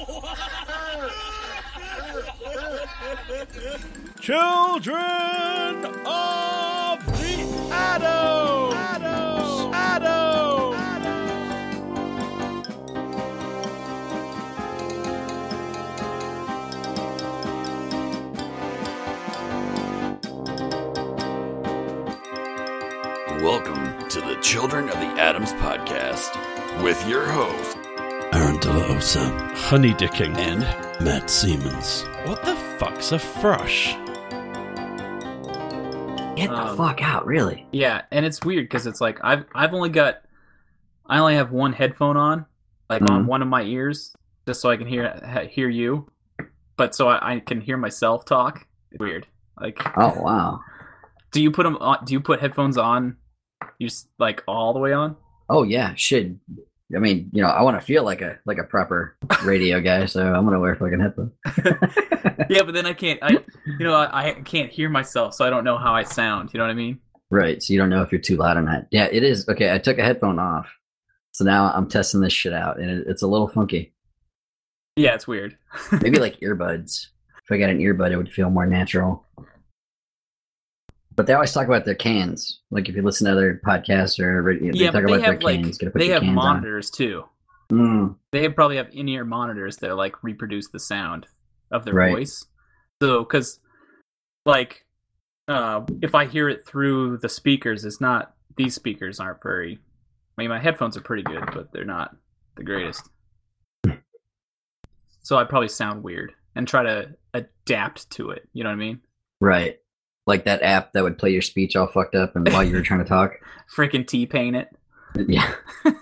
Children of the Atom! Welcome to the Children of the Atoms podcast with your host, Aaron De La Osa, Honey Dicking, and Matt Siemens. what the fuck's a thrush? Get the fuck out, really? Yeah, and it's weird because it's like I only have one headphone on, like on one of my ears, just so I can hear you, but so I can hear myself talk. It's weird. Like, Oh, wow. do you put them on? Do you put headphones on? You just, like, all the way on? Oh, yeah, should. I mean, you know, I want to feel like a proper radio guy, so I'm going to wear fucking headphones. Yeah, but then I can't hear myself, so I don't know how I sound. You know what I mean? Right, so you don't know if you're too loud or not. Yeah, it is. Okay, I took a headphone off, so now I'm testing this shit out, and it's a little funky. Yeah, it's weird. Maybe like earbuds. If I got an earbud, it would feel more natural. But they always talk about their cans. Like if you listen to other podcasts or they Yeah, talk but they about their have like cans. Gotta put they your have cans on. monitors too. They probably have in-ear monitors that like reproduce the sound of their Right. voice. So, because like if I hear it through the speakers, it's not. These speakers aren't very. I mean, my headphones are pretty good, but they're not the greatest. So I probably sound weird and try to adapt to it. You know what I mean? Right. Like that app that would play your speech all fucked up and while you were trying to talk. Freaking T-Pain it. Yeah.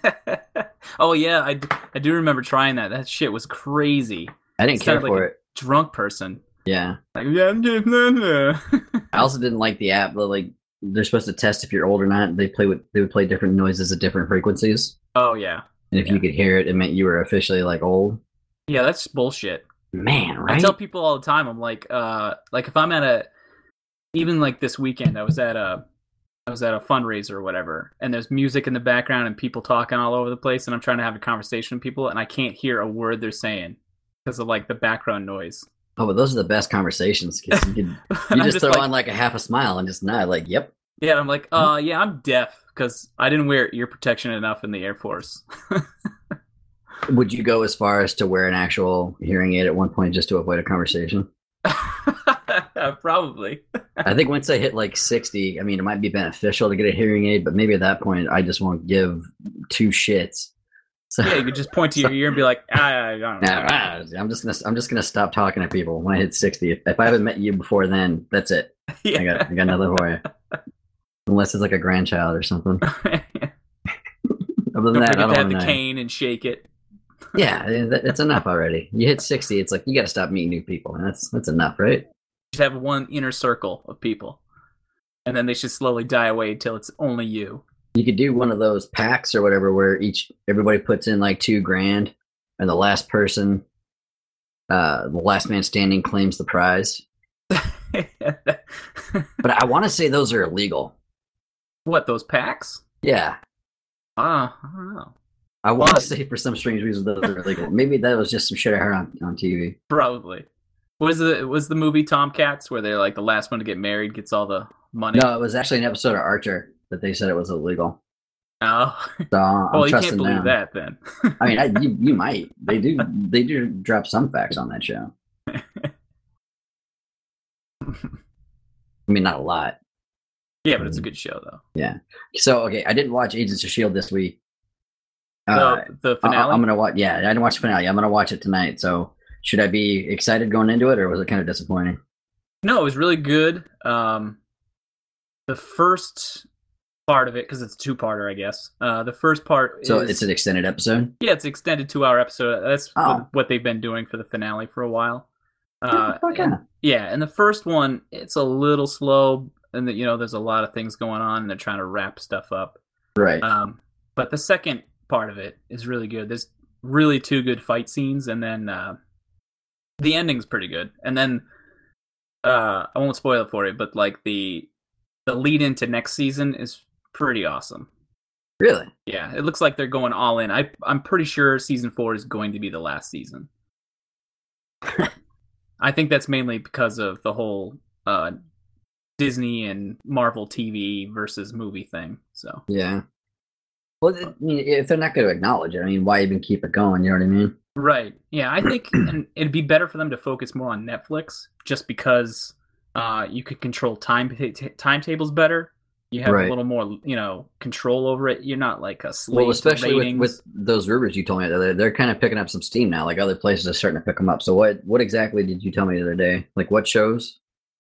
Oh yeah, I do remember trying that. That shit was crazy. I didn't care Sounded for like it. Drunk person. Yeah. Like, yeah, I'm just I also didn't like the app, but like they're supposed to test if you're old or not. They would play different noises at different frequencies. Oh yeah. And if you could hear it, it meant you were officially like old. Yeah, that's bullshit. Man, right? I tell people all the time, I'm like if I'm at even like this weekend, I was at a fundraiser or whatever, and there's music in the background and people talking all over the place, and I'm trying to have a conversation with people, and I can't hear a word they're saying because of like the background noise. Oh, but those are the best conversations because you I'm just throw like, on like a half a smile and just nod, like, yep. Yeah, I'm like, yeah, I'm deaf because I didn't wear ear protection enough in the Air Force. Would you go as far as to wear an actual hearing aid at one point just to avoid a conversation? Probably. I think once I hit like 60, I mean, it might be beneficial to get a hearing aid, but maybe at that point, I just won't give two shits. So, Yeah, you could just point to your ear and be like, I don't know. I'm just gonna stop talking to people when I hit 60. If I haven't met you before then, that's it. Yeah. I got nothing for you. Unless it's like a grandchild or something. Other than Don't that, I forget don't to have want the to know. cane and shake it. Yeah, it's enough already. You hit 60, it's like you got to stop meeting new people, and that's enough, right? Just have one inner circle of people, and then they should slowly die away until it's only you. You could do one of those packs or whatever where everybody puts in like $2,000, and the last person, the last man standing claims the prize. But I want to say those are illegal. What, those packs? Yeah, I don't know. I want to What? say for some strange reason those are illegal. Maybe that was just some shit I heard on TV. Probably. Was the movie Tomcats where they're like the last one to get married gets all the money? No, it was actually an episode of Archer that they said it was illegal. Oh. So I'm Well, you can't trusting believe them. that then. I mean, you might. They do drop some facts on that show. I mean, not a lot. Yeah, but it's a good show though. Yeah. So, okay, I didn't watch Agents of S.H.I.E.L.D. this week. The finale? I'm going to watch, yeah, I didn't watch the finale. I'm going to watch it tonight. So, should I be excited going into it, or was it kind of disappointing? No, it was really good. The first part of it, because it's a two-parter, I guess. The first part So, is... it's an extended episode? Yeah, it's an extended 2-hour episode. That's Oh. what they've been doing for the finale for a while. Okay. Yeah, and the first one, it's a little slow, and there's a lot of things going on, and they're trying to wrap stuff up. Right. But the second part of it is really good. There's really two good fight scenes, and then the ending's pretty good. And then I won't spoil it for you, but like the lead into next season is pretty awesome. Really? Yeah, it looks like they're going all in. I'm pretty sure season 4 is going to be the last season. I think that's mainly because of the whole Disney and Marvel TV versus movie thing. So Yeah. Well, I mean, if they're not going to acknowledge it, I mean, why even keep it going? You know what I mean? right, yeah, I think and it'd be better for them to focus more on Netflix, just because you could control timetables better. You have Right. a little more, control over it. You're not like a slave Well, to especially ratings. with those rumors you told me the other day, they're kind of picking up some steam now. Like other places are starting to pick them up. So what exactly did you tell me the other day? Like what shows?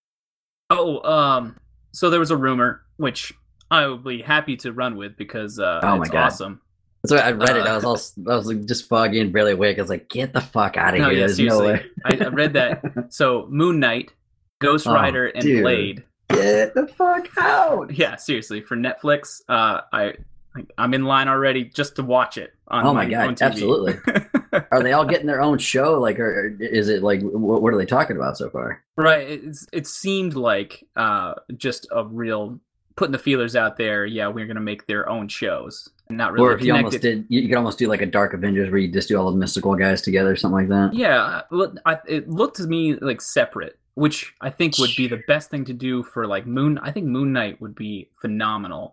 So there was a rumor which I would be happy to run with because Oh my it's God. awesome. So I read it. I was like just foggy and barely awake. I was like, get the fuck out of No, here. yeah, There's no seriously. way. I read that. So Moon Knight, Ghost Oh, Rider, and dude. Blade. Get the fuck out. Yeah, seriously, for Netflix, I'm in line already just to watch it on Oh my on God, TV. absolutely. Are they all getting their own show? Like, or is it like what are they talking about so far? Right. It seemed like just a real putting the feelers out there. Yeah, we're gonna make their own shows and not really Or if you connected. almost did, you could almost do like a Dark Avengers where you just do all the mystical guys together, something like that. Yeah, it looked to me like separate, which I think would be the best thing to do for like I think Moon Knight would be phenomenal.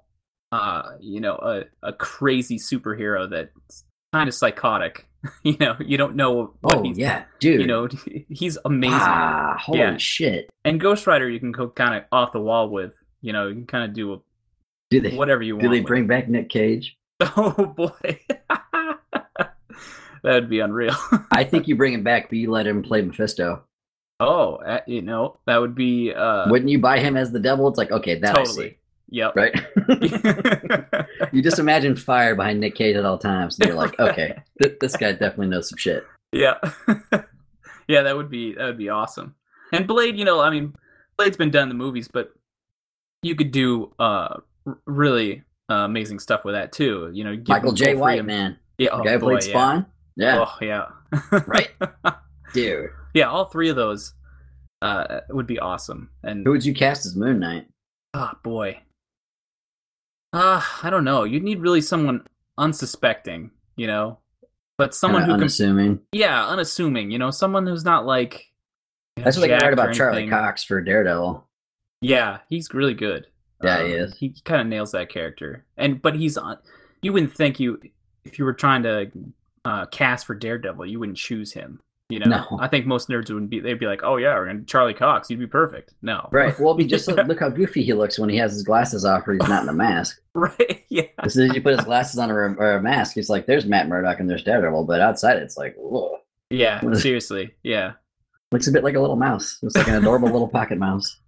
A crazy superhero that's kind of psychotic. You don't know what Oh he's. yeah, dude. He's amazing. Ah, holy Yeah. shit. And Ghost Rider, you can go kind of off the wall with. You can kind of do Do they whatever you want. do they with bring back Nick Cage? it. Oh boy, that would be unreal. I think you bring him back, but you let him play Mephisto. Oh, that would be Wouldn't you buy him as the devil? It's like, okay, that totally. Yep. I see. Right? You just imagine fire behind Nick Cage at all times, and you're like, okay, this guy definitely knows some shit. Yeah. Yeah, that would be awesome. And Blade, Blade's been done in the movies, but you could do really amazing stuff with that too. Give Michael him J. full White, freedom. man. Yeah, The guy who played Spawn? Yeah. Oh yeah. Right? Dude. Yeah, all three of those would be awesome. And Who would you cast as Moon Knight? oh boy. I don't know. You'd need really someone unsuspecting, but someone Kinda who unassuming. unassuming, someone who's not like That's what I jacked heard or about Charlie anything. Cox for Daredevil. Yeah, he's really good. Yeah, he is. He kind of nails that character, but he's on. You wouldn't think if you were trying to cast for Daredevil, you wouldn't choose him. No. I think most nerds they'd be like, oh yeah, we're gonna Charlie Cox. You'd be perfect. No, Right. Well, just look how goofy he looks when he has his glasses off or he's not in a mask. right? Yeah, As soon as you put his glasses on or a mask, he's like, there's Matt Murdock and there's Daredevil. But outside, it's like, whoa. yeah. Seriously, yeah. Looks a bit like a little mouse. Looks like an adorable little pocket mouse.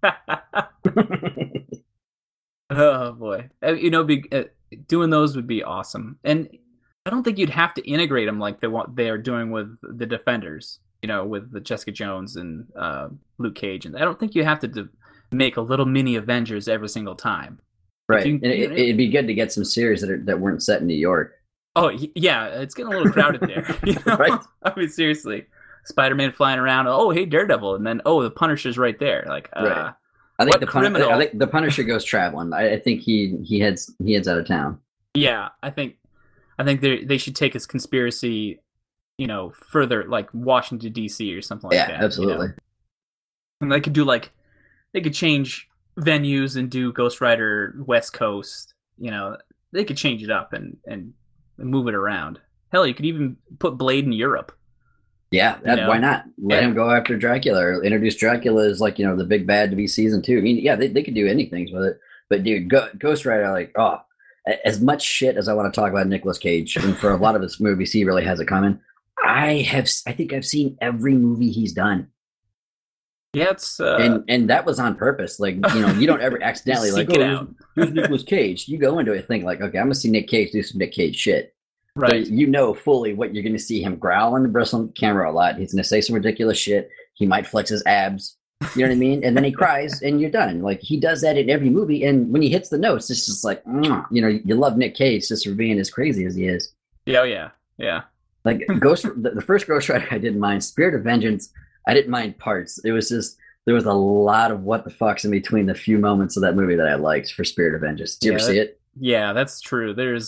Oh boy, doing those would be awesome, and I don't think you'd have to integrate them like they are doing with the Defenders, with the Jessica Jones and Luke Cage, and I don't think you have to make a little mini Avengers every single time. Right. you- And it'd be good to get some series that weren't set in New York. Oh yeah, it's getting a little crowded there. Right. I mean, seriously, Spider-Man flying around. Oh hey, Daredevil, and then the Punisher's right there. Like, Right. I think What criminal? I think the Punisher goes traveling. I think he heads out of town. yeah, I think they should take his conspiracy, further, like Washington D.C. or something like Yeah, that. absolutely. And they could change venues and do Ghost Rider West Coast. They could change it up and move it around. Hell, you could even put Blade in Europe. Yeah, why not? Let him go after Dracula or introduce Dracula as like, the big bad to be season 2. I mean, yeah, they could do anything with it. But dude, Ghost Rider, like, as much shit as I want to talk about Nicolas Cage, and for a lot of his movies, he really has it coming. I think I've seen every movie he's done. Yeah, it's And that was on purpose. Like, you don't ever accidentally like, Seek it out. here's Nicolas Cage. You go into it think like, okay, I'm gonna see Nick Cage do some Nick Cage shit. right. But you know fully what you're gonna see him growl on the bristle on the camera a lot. He's gonna say some ridiculous shit. He might flex his abs. You know what I mean? And then he cries and you're done. Like he does that in every movie. And when he hits the notes, it's just like, you love Nick Cage just for being as crazy as he is. Yeah. Like the first Ghost Rider I didn't mind. Spirit of Vengeance, I didn't mind parts. It was just there was a lot of what the fucks in between the few moments of that movie that I liked for Spirit of Vengeance. Did you ever see it? Yeah, that's true. There's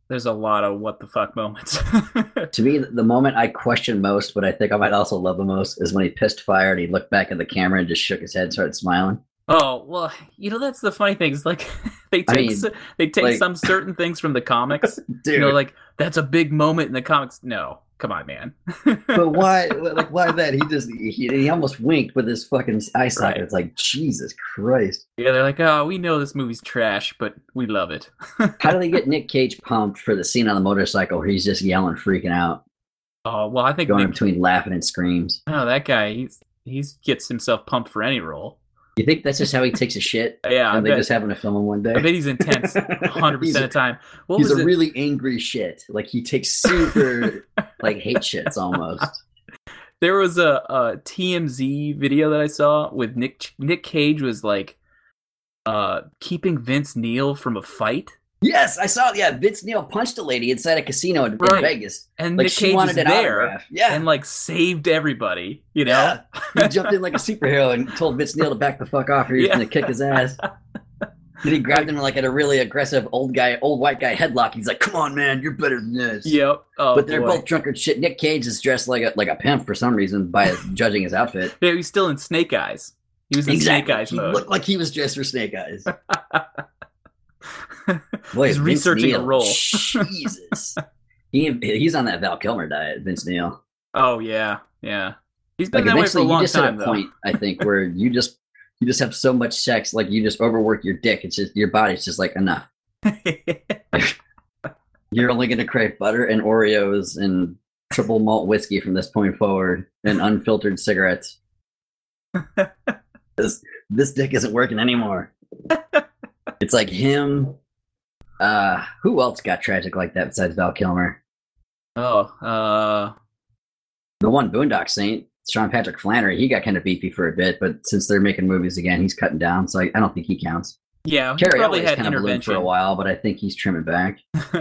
there's a lot of what the fuck moments. To me, the moment I question most, but I think I might also love the most, is when he pissed fire and he looked back at the camera and just shook his head and started smiling. Oh, well, that's the funny thing. It's like they take like- some certain things from the comics. Dude. Like that's a big moment in the comics. No, come on, man. But why? Like, why that? He almost winked with his fucking eye socket. Right. It's like, Jesus Christ. Yeah, they're like, oh, we know this movie's trash, but we love it. How do they get Nick Cage pumped for the scene on the motorcycle where he's just yelling, freaking out, Oh, well, I think going in between laughing and screams? oh, that guy, he's gets himself pumped for any role. You think that's just how he takes a shit? Yeah, I And they bet, just happen to film him one day? I bet he's intense 100% of the time. What He's was a it? really angry shit. Like, he takes super, like, hate shits almost. There was a TMZ video that I saw with Nick Cage was like keeping Vince Neil from a fight. Yes, I saw it. Yeah, Vince Neil punched a lady inside a casino in Right. Vegas. And Like, Nick she Cage wanted is an there autograph. Yeah. and like saved everybody, you know? Yeah. He jumped in like a superhero and told Vince Neil to back the fuck off or he was Yeah. going to kick his ass. Then he grabbed him like at a really aggressive old white guy headlock. He's like, come on, man, you're better than this. Yep. Oh, But they're boy. both drunkard shit. Nick Cage is dressed like a pimp for some reason by judging his outfit. Yeah, he's still in Snake Eyes. He was in Snake Eyes He mode. looked like he was dressed for Snake Eyes. Boy, He's Vince researching a Neil, role. Jesus. He's on that Val Kilmer diet, Vince Neil. Oh yeah, yeah. He's been Like, that way for a eventually you long just hit time a though. point, I think, where you just have so much sex, like you just overwork your dick. It's just your body's just like, enough. You're only gonna crave butter and Oreos and triple malt whiskey from this point forward, and unfiltered cigarettes. This dick isn't working anymore. It's like him. Who else got tragic like that besides Val Kilmer? Oh, The one Boondock Saint, Sean Patrick Flannery, he got kind of beefy for a bit, but since they're making movies again, he's cutting down, so I don't think he counts. yeah. He Carrie probably Elway's had kind of ballooned for intervention. a while, but I think he's trimming back.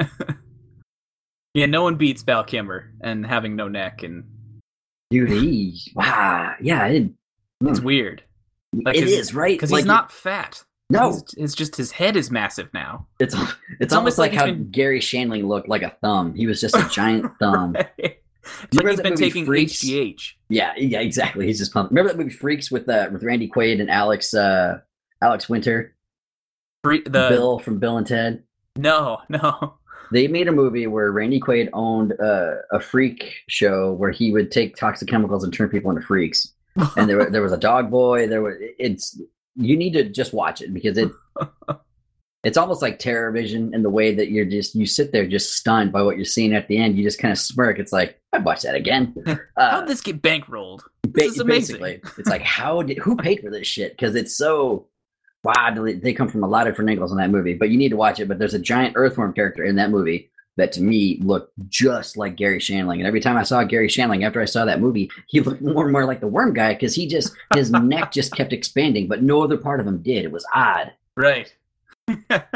Yeah, no one beats Val Kilmer and having no neck, and Dude, wow, yeah, it's weird Like, it his- is, right? because Like, he's not fat. No, It's just his head is massive now. it's almost almost like like how he's been- Gary Shandling looked, like a thumb. He was just a giant thumb. It's You like remember he's that been movie taking Freaks? HGH. Yeah, exactly. He's just pumped. Remember that movie Freaks with Randy Quaid and Alex Winter, Bill from Bill and Ted? No. They made a movie where Randy Quaid owned a freak show where he would take toxic chemicals and turn people into freaks. And there was a dog boy. You need to just watch it because it's almost like Terror Vision in the way that you sit there just stunned by what you're seeing at the end. You just kind of smirk. It's like, I'd watch that again. How'd this get bankrolled? This is amazing. Basically, it's like, who paid for this shit? Because it's so wow. They come from a lot of different angles in that movie, but you need to watch it. But there's a giant earthworm character in that movie that to me looked just like Gary Shandling. And every time I saw Gary Shandling after I saw that movie, he looked more and more like the worm guy because his neck just kept expanding, but no other part of him did. It was odd. Right. He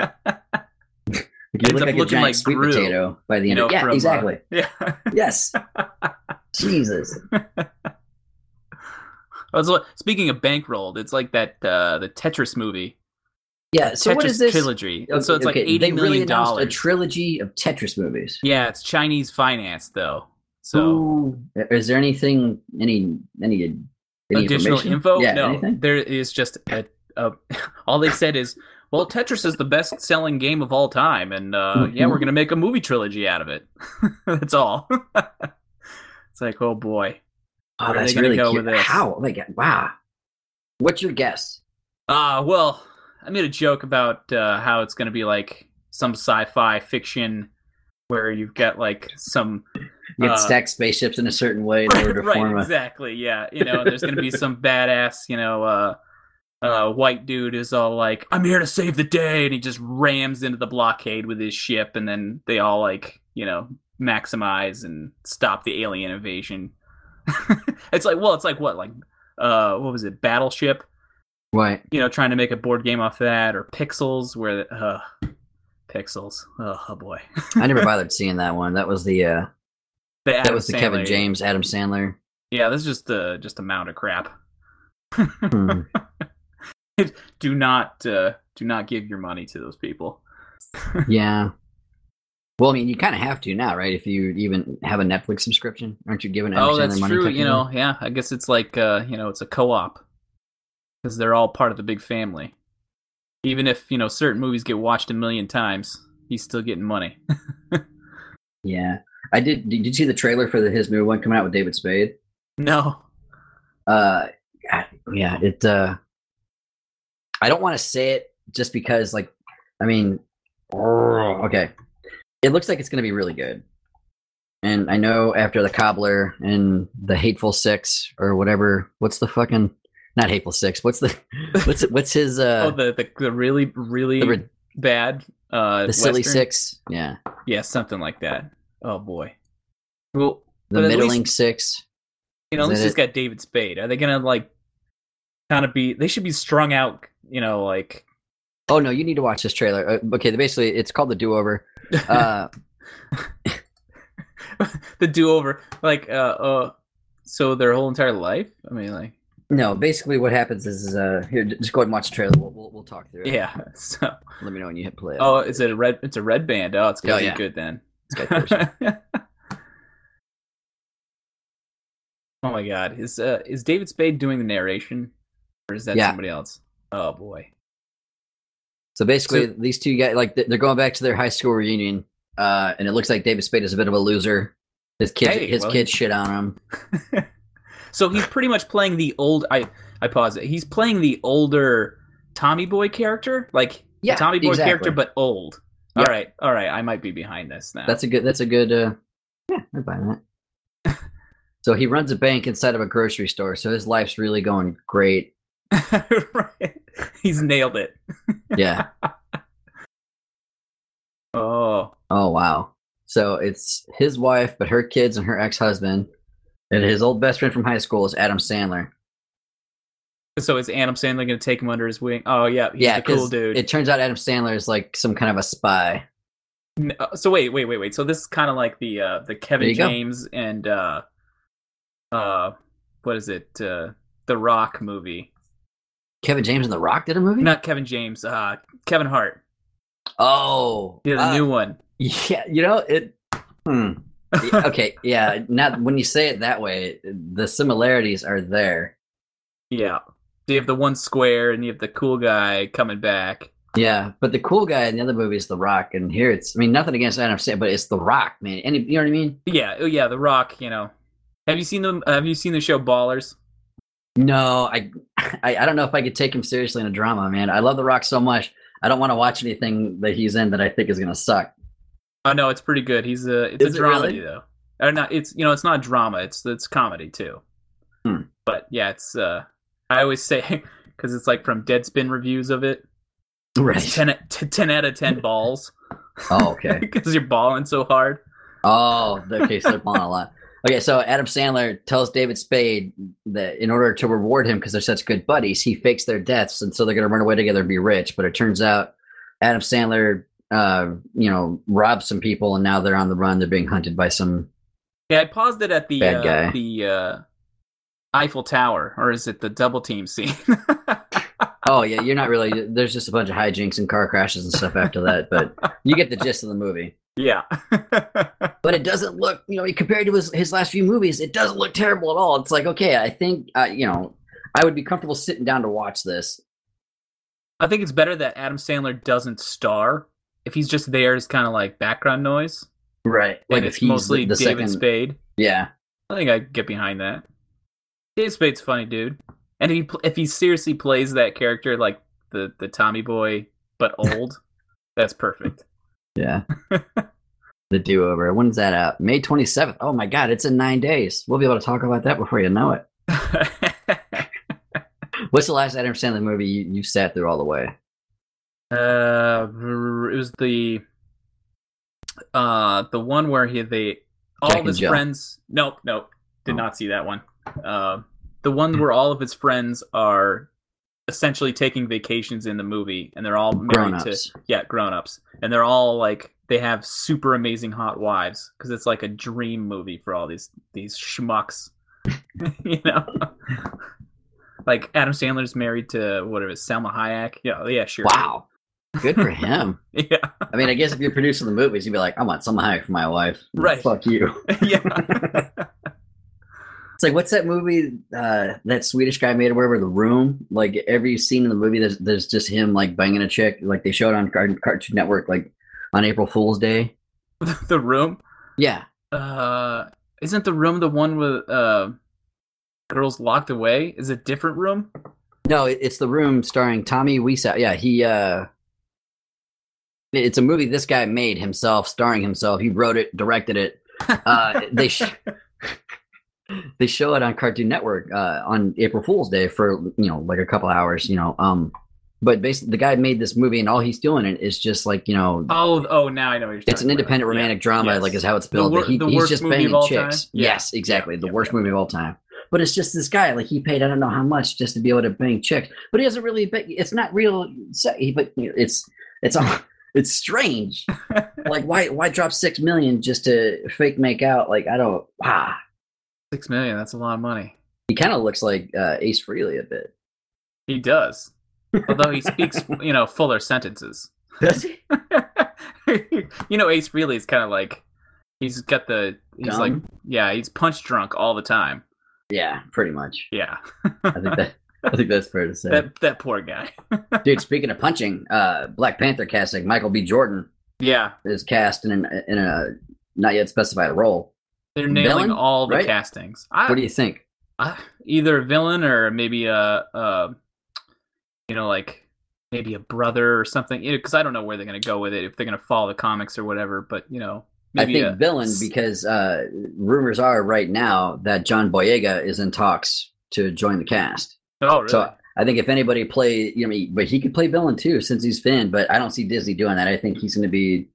Ends looked up like a looking giant like sweet Gru, potato by the end. Yeah, from, exactly. Yeah. Yes. Jesus. Speaking of bankrolled, it's like that the Tetris movie. Yeah. So Tetris what is this trilogy? So it's like $80 they really million. announced a trilogy of Tetris movies. Yeah, it's Chinese finance though. So Ooh. Is there anything any additional information? info? Yeah, No, anything? there is just all they said is, well, Tetris is the best-selling game of all time, and yeah, we're gonna make a movie trilogy out of it. That's all. It's like, oh boy, Oh, where are that's they gonna really go cute. with this? How? Like, wow. What's your guess? Well, I made a joke about how it's gonna be like some sci-fi fiction where you've got like some You get stack spaceships in a certain way in order to right, form a. exactly, yeah. There's gonna be some badass, white dude is all like, I'm here to save the day, and he just rams into the blockade with his ship, and then they all like, maximize and stop the alien invasion. It's like what was it, Battleship? Right. Trying to make a board game off that, or Pixels, where Pixels. Oh boy. I never bothered seeing that one. That was the Kevin Sandler. James, Adam Sandler. Yeah, this is just a mound of crap. Hmm. Do not give your money to those people. Yeah. Well, I mean, you kind of have to now, right? If you even have a Netflix subscription, aren't you giving Adam Oh, Sandler that's money? true. technically? Yeah, I guess it's like it's a co-op because they're all part of the big family. Even if certain movies get watched a million times, he's still getting money. Yeah, I did. Did you see the trailer for his new one coming out with David Spade? No. Uh, yeah, it. I don't want to say it just because, like, I mean, okay, it looks like it's going to be really good. And I know after the Cobbler and the Hateful Six or whatever, what's the fucking not Hateful Six? What's his Oh, the really the bad Silly Western? Six? Yeah, Yeah, something like that. Oh boy. Well, the but at Middling least Six. at Is least that he's it? got David Spade. Are they gonna like kind of be? They should be strung out. Like Oh no, you need to watch this trailer. Okay, basically, it's called The Do Over. the do-over. Like so their whole entire life. I mean, like No, basically, what happens is here. Just go ahead and watch the trailer. We'll talk through it. yeah. So Let me know when you hit play. oh, is it a red? It's a red band. Oh, it's gonna Oh, be yeah. good then. It's got Thursday. Oh my God, is David Spade doing the narration, or is that Yeah. somebody else? Oh boy. So basically, So- these two guys, like, they're going back to their high school reunion, and it looks like David Spade is a bit of a loser. His kids, Hey, well, kids shit on him. So he's pretty much playing the old. I pause it. He's playing the older Tommy Boy character, like Yeah, the Tommy Boy exactly. character, but old. Yep. All right. I might be behind this now. That's a good. Yeah, I'm buying that. So he runs a bank inside of a grocery store. So his life's really going great. right. He's nailed it. Yeah. Oh, Oh wow. So it's his wife, but her kids and her ex-husband, and his old best friend from high school is Adam Sandler. so is Adam Sandler going to take him under his wing? Oh yeah, he's Yeah, a cool 'cause dude. it turns out Adam Sandler is like some kind of a spy. So wait. So this is kind of like the There Kevin you go. James and what is it? The Rock movie. Kevin James and The Rock did a movie? Not Kevin James. Kevin Hart. Oh, Yeah, the new one. yeah. It. Okay, yeah. Not when you say it that way, the similarities are there. Yeah. You have the one square, and you have the cool guy coming back. Yeah, but the cool guy in the other movie is The Rock, and here it's. I mean, nothing against Adam Sandler, but it's The Rock, man. And you know what I mean? Yeah. Oh yeah, The Rock. Have you seen them? Have you seen the show Ballers? No, I don't know if I could take him seriously in a drama, man. I love The Rock so much. I don't want to watch anything that he's in that I think is gonna suck. Oh no, it's pretty good. It's Is a it dramedy really? though. Or not. It's not drama. It's comedy too. Hmm. But yeah, it's. I always say because it's like from Deadspin reviews of it. Right. It's 10 out of 10 balls Oh, okay. because you're balling so hard. Oh, okay, so they're balling a lot. Okay, so Adam Sandler tells David Spade that in order to reward him because they're such good buddies, he fakes their deaths, and so they're going to run away together and be rich. But it turns out Adam Sandler, robbed some people, and now they're on the run. They're being hunted by some. Yeah, I paused it at Bad guy. the Eiffel Tower, or is it the double team scene? Oh yeah, you're not really. There's just a bunch of hijinks and car crashes and stuff after that, but you get the gist of the movie. Yeah. But it doesn't look, compared to his last few movies, it doesn't look terrible at all. It's like, okay, I think, I would be comfortable sitting down to watch this. I think it's better that Adam Sandler doesn't star. If he's just there as kind of like background noise, Right. and Like it's if he's mostly the David second. Spade. Yeah. I think I'd get behind that. David Spade's a funny dude, and if he seriously plays that character like the Tommy Boy but old, that's perfect. Yeah. The Do-Over. When's that out? May 27th. Oh my God, it's in 9 days. We'll be able to talk about that before you know it. What's the last Adam Sandler movie you sat through all the way? It was the one where all Jack of and his Jill. friends. Nope, did Oh. not see that one. The one where all of his friends are essentially taking vacations in the movie, and they're all married Grown-ups. to grown-ups, and they're all like they have super amazing hot wives because it's like a dream movie for all these schmucks, Like Adam Sandler's married to whatever Selma Hayek. Yeah, sure. Wow. Good for him. Yeah, I mean, I guess if you're producing the movies, you'd be like, I want some high for my wife. Right. Fuck you. yeah. It's like, what's that movie that Swedish guy made, or whatever, The Room? Like, every scene in the movie, there's just him, like, banging a chick. Like, they showed on Cartoon Network, like, on April Fool's Day. The Room. Yeah. Isn't The Room the one with girls locked away? Is it a different Room? No, it's The Room starring Tommy Wiseau. Yeah, it's a movie this guy made himself, starring himself. He wrote it, directed it. They show it on Cartoon Network on April Fool's Day for like a couple hours. But basically, the guy made this movie, and all he's doing it is just like Oh, now I know what you're talking it's an independent about. romantic drama, Yes. like is how it's built. The He's worst just movie of banging all chicks. time? Yeah. Yes, exactly. The Yep, worst yep. movie of all time. But it's just this guy, like he paid I don't know how much just to be able to bang chicks. But he doesn't really. It's not real. But it's strange. Like why drop $6 million just to fake make out? Like I don't. Ah, $6 million. That's a lot of money. he kind of looks like Ace Frehley a bit. He does, although he speaks fuller sentences. Does he? Ace Frehley is kind of like he's Dumb? he's punch drunk all the time. Yeah, pretty much. Yeah, I think that's fair to say. that poor guy. Dude, speaking of punching, Black Panther casting, Michael B. Jordan Yeah, is cast in a not yet specified role. they're nailing Villain, all the right? castings. What do you think? Either a villain or maybe maybe a brother or something. Because I don't know where they're going to go with it, if they're going to follow the comics or whatever. But I maybe think villain because rumors are right now that John Boyega is in talks to join the cast. Oh, really? So I think if anybody but he could play villain too since he's Finn. But I don't see Disney doing that. I think he's going to be,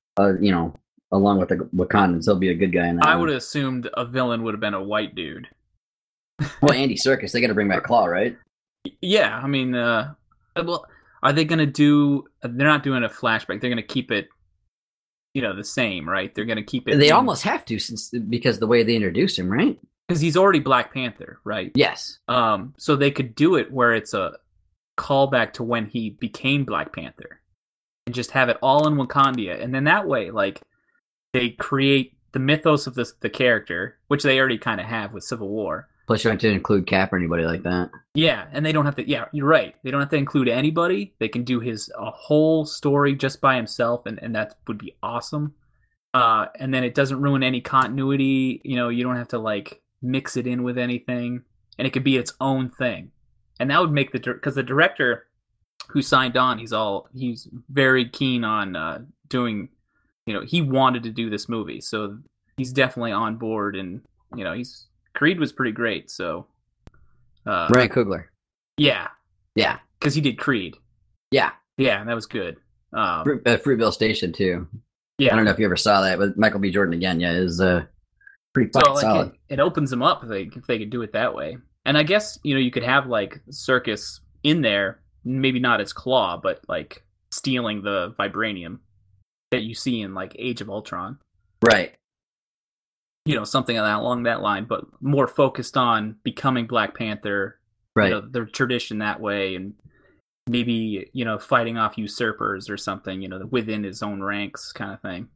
along with the Wakandans, he'll be a good guy in that. I one. would have assumed a villain would have been a white dude. Well, Andy Serkis, they got to bring back Claw, right? Yeah, I mean, well, are they going to do? They're not doing a flashback. They're going to keep it, the same, right? They're going to keep it. They almost have to because the way they introduced him, right? because he's already Black Panther, right? Yes. So they could do it where it's a callback to when he became Black Panther, and just have it all in Wakanda, and then that way, like, they create the mythos of the character, which they already kind of have with Civil War. Plus, you don't have to include Cap or anybody like that. Yeah, and they don't have to. Yeah, you're right. They don't have to include anybody. They can do a whole story just by himself, and that would be awesome. And then it doesn't ruin any continuity. You don't have to like mix it in with anything, and it could be its own thing. And that would make because the director who signed on, he's very keen on doing. He wanted to do this movie, so he's definitely on board, and Creed was pretty great, so Ryan Coogler. Yeah, Yeah. because he did Creed. Yeah. Yeah, that was good. Fruitvale Station too. Yeah, I don't know if you ever saw that, but Michael B. Jordan again, yeah, is pretty so fucking like solid. it opens them up if they could do it that way. And I guess you could have like Circus in there, maybe not as Claw, but like stealing the vibranium that you see in like Age of Ultron. Right. Something along that line, but more focused on becoming Black Panther. Right. The tradition that way, and maybe fighting off usurpers or something. Within his own ranks, kind of thing.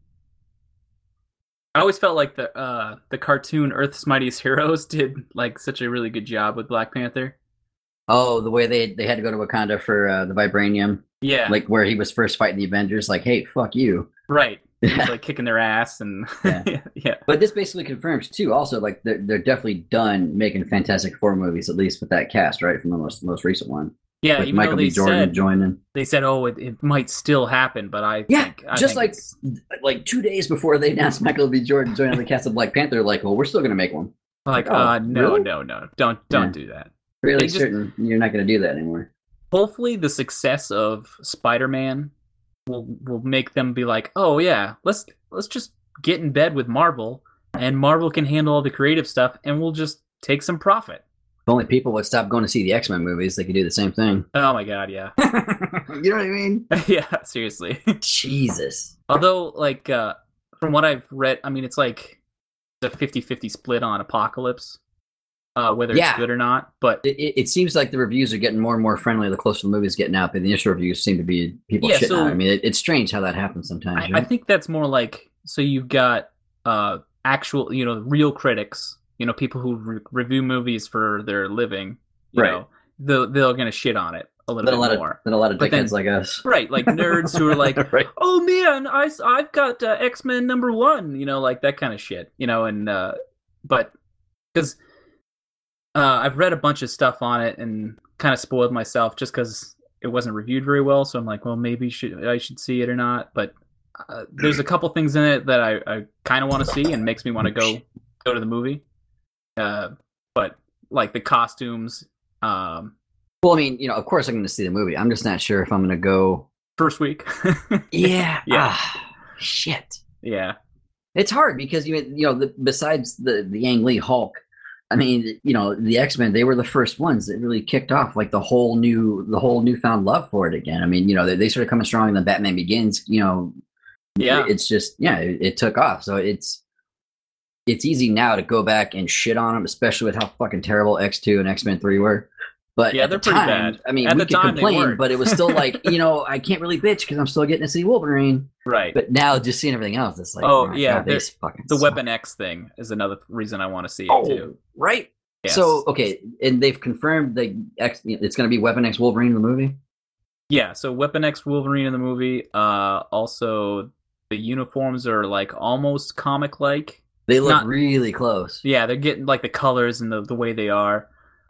I always felt like the cartoon Earth's Mightiest Heroes did like such a really good job with Black Panther. Oh, the way they had to go to Wakanda for the vibranium. Yeah, Like where he was first fighting the Avengers, like, hey, fuck you. right. He's Yeah. like kicking their ass, and Yeah. yeah. But this basically confirms too. Also, like they're definitely done making Fantastic Four movies, at least with that cast, right, from the most recent one. Yeah, With even Michael though B. they Jordan said joining. oh, it might still happen, but I think Just like 2 days before they announced Michael B. Jordan joining the cast of Black Panther, like, well, we're still gonna make one. like Oh, no, really? no, don't Yeah. do that. Really They just- certain you're not gonna do that anymore. Hopefully the success of Spider-Man will make them be like, oh yeah, let's just get in bed with Marvel, and Marvel can handle all the creative stuff, and we'll just take some profit. If only people would stop going to see the X-Men movies, they could do the same thing. Oh my god, yeah. You know what I mean? Yeah, seriously. Jesus. Although, like, from what I've read, I mean, it's like the 50-50 split on Apocalypse. whether it's Yeah. good or not. But It seems like the reviews are getting more and more friendly the closer the movie's getting out, but the initial reviews seem to be people Yeah, shitting so- on it. I mean, it's strange how that happens sometimes. I right? think that's more like, so you've got actual, real critics, people who review movies for their living, Right. they're going to shit on it a little bit more. Then a lot of But then- dickheads like us. Right, like nerds who are like, Right. oh man, I've got X-Men #1, like that kind of shit, and but because I've read a bunch of stuff on it and kind of spoiled myself just because it wasn't reviewed very well, so I'm like, well, maybe I should see it or not. But there's a couple things in it that I kind of want to see and makes me want to go to the movie. But like the costumes, Well, I mean, of course I'm going to see the movie. I'm just not sure if I'm going to go. first week. Yeah. Yeah. Shit. Yeah. It's hard because besides the Yang Lee Hulk, I mean, the X-Men, they were the first ones that really kicked off like the whole newfound love for it again. I mean, they started coming strong and then Batman Begins, Yeah. it's just it took off. So it's easy now to go back and shit on them, especially with how fucking terrible X2 and X-Men 3 were. But Yeah, at they're the pretty time, bad. I mean, At we the could time, they complain, weren't. but it was still like, I can't really bitch because I'm still getting to see Wolverine. Right. But now just seeing everything else, it's like, Oh, my yeah, God, they fucking The suck. Weapon X thing is another reason I want to see it Oh, too. right. Yes. So okay, and they've confirmed it's going to be Weapon X Wolverine in the movie. Yeah, so Weapon X Wolverine in the movie. Also, the uniforms are like almost comic-like. They look Not- really close. Yeah, they're getting like the colors and the way they are.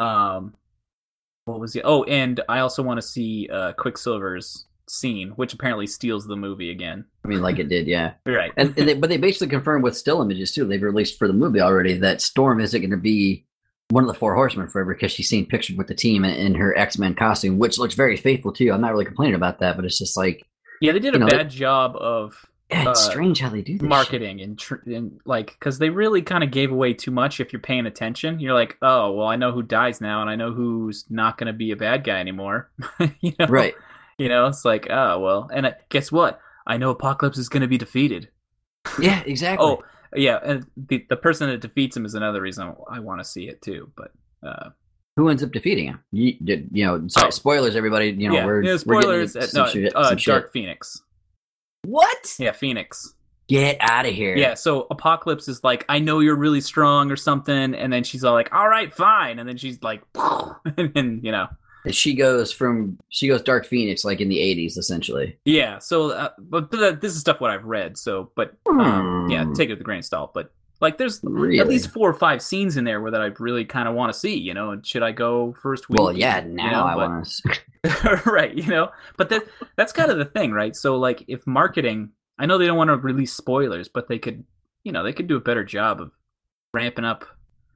What was the? Oh, and I also want to see Quicksilver's scene, which apparently steals the movie again. I mean, like it did, yeah. Right. But they basically confirmed with still images too. They've released for the movie already that Storm isn't going to be one of the Four Horsemen forever because she's seen pictured with the team in her X-Men costume, which looks very faithful too. I'm not really complaining about that, but it's just like, Yeah, they did a bad job of yeah, it's strange how they do this marketing and like, because they really kind of gave away too much. If you're paying attention, you're like, oh well, I know who dies now and I know who's not going to be a bad guy anymore. shit. Right. It's like, oh well, and guess what, I know Apocalypse is going to be defeated. Yeah, exactly. Oh yeah, and the person that defeats him is another reason I want to see it too. But Who ends up defeating him? Sorry, Oh. spoilers, everybody. We're spoilers. getting into some Dark shit. Phoenix. What? Yeah, Phoenix. Get out of here. Yeah, so Apocalypse is like, I know you're really strong or something, and then she's all like, all right, fine, and then she's like, and then, She goes Dark Phoenix like in the 80s, essentially. yeah. So, but this is stuff what I've read. So, but yeah, take it with a grain of salt. But like, there's Really? at least 4 or 5 scenes in there where that I really kind of want to see. And should I go first week? Well, yeah, now I but- want to. right, but that's kind of the thing, right? So like, if marketing, I know they don't want to release spoilers, but they could do a better job of ramping up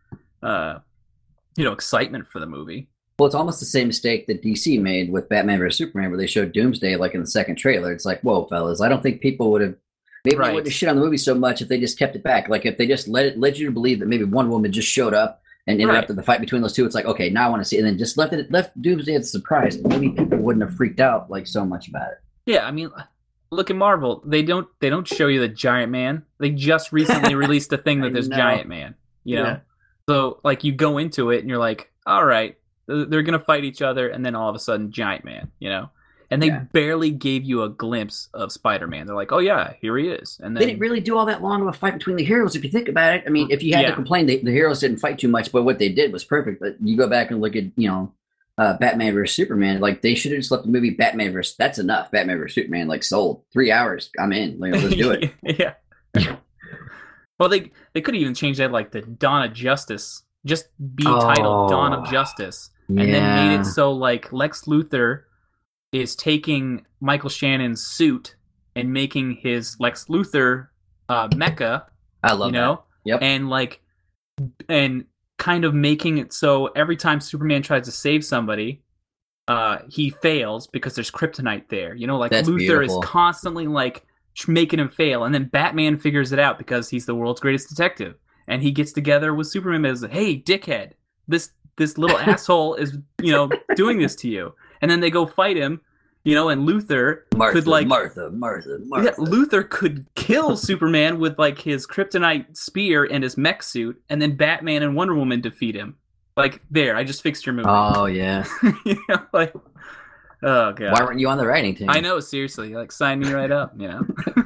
excitement for the movie. Well, it's almost the same mistake that DC made with Batman vs Superman, where they showed Doomsday like in the second trailer. It's like, whoa, fellas, I don't think people would have. Maybe Right. they wouldn't have shit on the movie so much if they just kept it back. Like if they just led you to believe that maybe one woman just showed up and interrupted the fight between those two. It's like, okay, now I want to see it. And then just left Doomsday as a surprise. Maybe people wouldn't have freaked out like so much about it. Yeah, I mean, look at Marvel. They don't show you the Giant Man. They just recently released a thing that I there's know. Giant Man. Yeah. So like you go into it and you're like, all right, they're gonna fight each other, and then all of a sudden, Giant Man. And they Yeah. barely gave you a glimpse of Spider-Man. They're like, oh yeah, here he is. And They then didn't really do all that long of a fight between the heroes, if you think about it. I mean, if you had Yeah. to complain, the heroes didn't fight too much, but what they did was perfect. But you go back and look at, Batman vs Superman, like they should have just left the movie Batman vs. That's enough. Batman vs Superman, like sold 3 hours. I'm in. Let's do it. yeah. Well, they could even change that like the Dawn of Justice, just be titled Dawn of Justice, and then made it so like Lex Luthor is taking Michael Shannon's suit and making his Lex Luthor mecha, I love that. Yep. and kind of making it so every time Superman tries to save somebody, he fails because there's kryptonite there. That's Luthor beautiful. is constantly like making him fail, and then Batman figures it out because he's the world's greatest detective, and he gets together with Superman as, hey, dickhead, this little asshole is doing this to you, and then they go fight him, and Luthor Martha, could like Martha. yeah, Luthor could kill Superman with like his kryptonite spear and his mech suit, and then Batman and Wonder Woman defeat him. Like, there, I just fixed your movie. Oh yeah. You know, like, oh god. Why weren't you on the writing team? I know, seriously. Like, sign me right up, you know?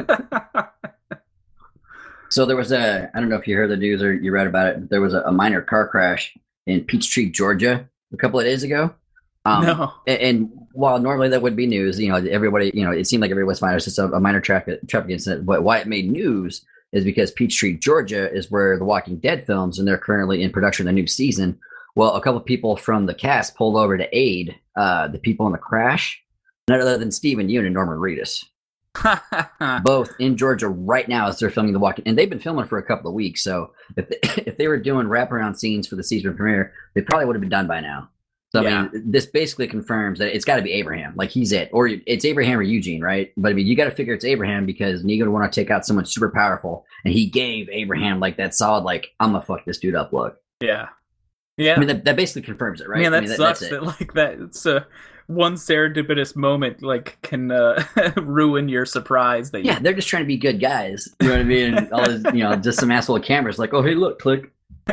So there was I don't know if you heard the news or you read about it. There was a minor car crash in Peachtree, Georgia, a couple of days ago. No. And while normally that would be news, you know, everybody, you know, it seemed like everybody was fine. It was just a minor traffic incident. But why it made news is because Peachtree, Georgia is where The Walking Dead films, and they're currently in production of the new season. Well, a couple of people from the cast pulled over to aid the people in the crash, none other than Stephen Yeun and Norman Reedus. Both in Georgia right now as they're filming The Walking, and they've been filming for a couple of weeks. So if they were doing wraparound scenes for the season premiere, they probably would have been done by now. So Yeah. I mean, this basically confirms that it's got to be Abraham. Like he's it, or it's Abraham or Eugene, right? But I mean, you got to figure it's Abraham because Negan would want to take out someone super powerful, and he gave Abraham like that solid, like I'm gonna fuck this dude up look. Yeah. Yeah. I mean, that basically confirms it, right? Man, that I mean, sucks that's it. that, like, that it's one serendipitous moment, like, can ruin your surprise that Yeah, they're just trying to be good guys. You know what I mean? And all this, you know, just some asshole cameras like, oh, hey, look, click.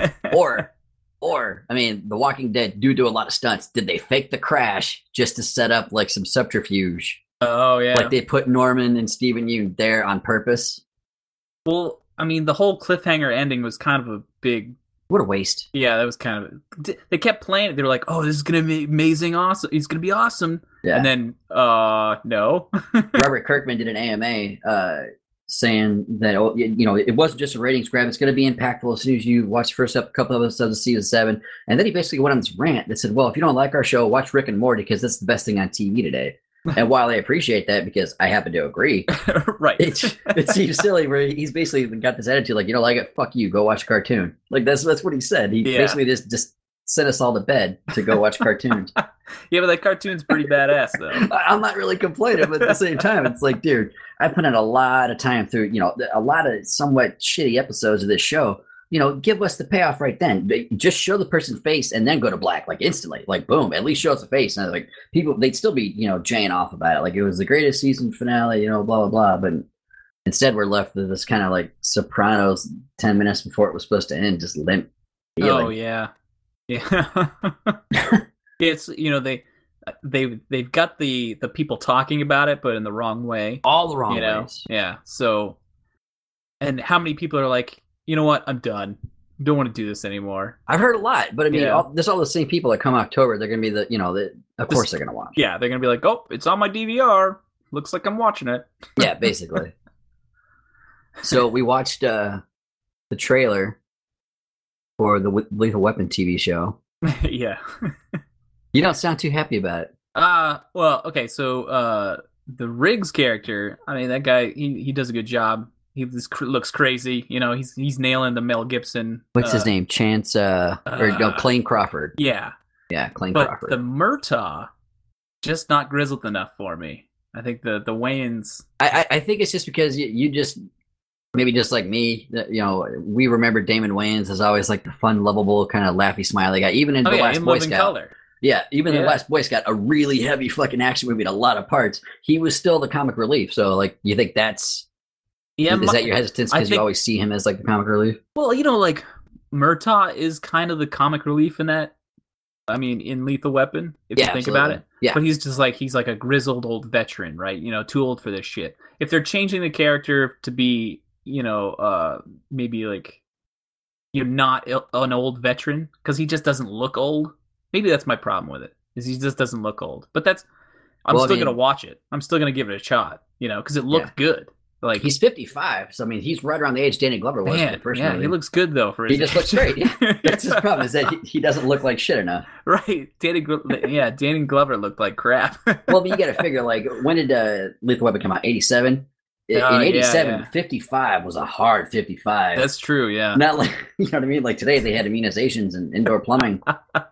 Or, I mean, The Walking Dead do a lot of stunts. Did they fake the crash just to set up like some subterfuge? Oh, yeah. Like they put Norman and Stephen Yeun there on purpose? Well, I mean, the whole cliffhanger ending was kind of a big... What a waste. Yeah, that was kind of... They kept playing it. They were like, oh, this is going to be amazing, awesome. It's going to be awesome. Yeah. And then, no. Robert Kirkman did an AMA saying that, oh, you know, it wasn't just a ratings grab. It's going to be impactful as soon as you watch the first couple of episodes of season 7. And then he basically went on this rant that said, well, if you don't like our show, watch Rick and Morty because that's the best thing on TV today. And while I appreciate that because I happen to agree, Right. it seems silly where he's basically got this attitude like, you don't like it, fuck you, go watch a cartoon. Like that's what he said. He basically just sent us all to bed to go watch cartoons. Yeah, but that cartoon's pretty badass, though. I'm not really complaining, but at the same time, it's like, dude, I put in a lot of time through, you know, a lot of somewhat shitty episodes of this show. You know, give us the payoff right then. Just show the person's face and then go to black, like instantly, like boom. At least show us the face. And like people, they'd still be, you know, jaying off about it, like it was the greatest season finale, you know, blah blah blah. But instead, we're left with this kind of like Sopranos 10 minutes before it was supposed to end, just limp. Oh yeah. It's, you know, they've got the people talking about it, but in the wrong way. All the wrong You know, ways. yeah. So, and how many people are like, you know what? I'm done. Don't want to do this anymore. I've heard a lot, but I mean, Yeah. there's all the same people that come October. They're going to be of course they're going to watch. Yeah, they're gonna be like, oh, it's on my DVR. Looks like I'm watching it. Yeah, basically. So we watched the trailer for the Lethal Weapon TV show. Yeah. You don't sound too happy about it. Well, okay, so the Riggs character, I mean, that guy, he does a good job. He just looks crazy, you know. He's nailing the Mel Gibson. What's his name? Chance Clayne Crawford. Yeah, Yeah, Clayne but Crawford. the Murtaugh just not grizzled enough for me. I think the Wayans. I think it's just because you just maybe just like me, you know, we remember Damon Wayans as always like the fun, lovable, kind of laughy, smiley guy. Even in The Last in Boy Living Scout. Color. Yeah, even Yeah. The Last Boy Scout, a really heavy fucking action movie in a lot of parts. He was still the comic relief. So, like, you think that's Yeah, is that your hesitance I because you think- always see him as like the comic relief? Well, you know, like Murtaugh is kind of the comic relief in that. I mean, in Lethal Weapon, if you think about it. Yeah. But he's like a grizzled old veteran, right? You know, too old for this shit. If they're changing the character to be, you know, maybe like you're not an old veteran because he just doesn't look old. Maybe that's my problem with it. Is he just doesn't look old. But I'm Well, I still mean- gonna watch it. I'm still gonna give it a shot. You know, because it looked good. Like He's 55, so I mean, he's right around the age Danny Glover was for the man, first yeah, movie. he looks good though for his. He just looks age. great. That's his problem is that he doesn't look like shit enough. Right, Danny Glover looked like crap. Well, but you got to figure, like, when did Lethal Weapon come out? 87? In yeah, 87, yeah. 55 was a hard 55. That's true, yeah. Not like, you know what I mean? Like today they had immunizations and indoor plumbing.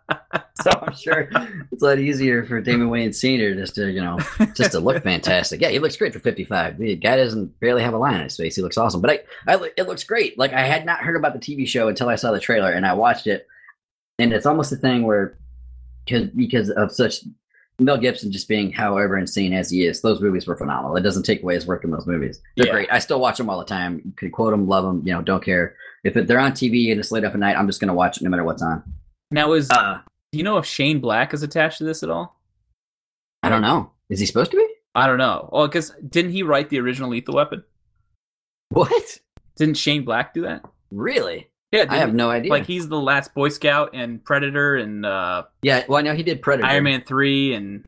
So I'm sure it's a lot easier for Damon Wayans Sr. just to look fantastic. Yeah, he looks great for 55. The guy doesn't barely have a line on his face. He looks awesome. But it looks great. Like I had not heard about the TV show until I saw the trailer and I watched it. And it's almost a thing where because of such Mel Gibson just being however insane as he is, those movies were phenomenal. It doesn't take away his work in those movies. They're Yeah. great. I still watch them all the time. You could quote them, love them, don't care. If they're on TV and it's late up at night, I'm just going to watch it no matter what's on. Now do Uh, you know if Shane Black is attached to this at all? I don't know. Is he supposed to be? I don't know. Oh, because didn't he write the original Lethal Weapon? What? Didn't Shane Black do that? Really? Yeah, I have no idea. Like he's the last Boy Scout and Predator and Yeah, well, I know he did Predator. Iron Man 3 and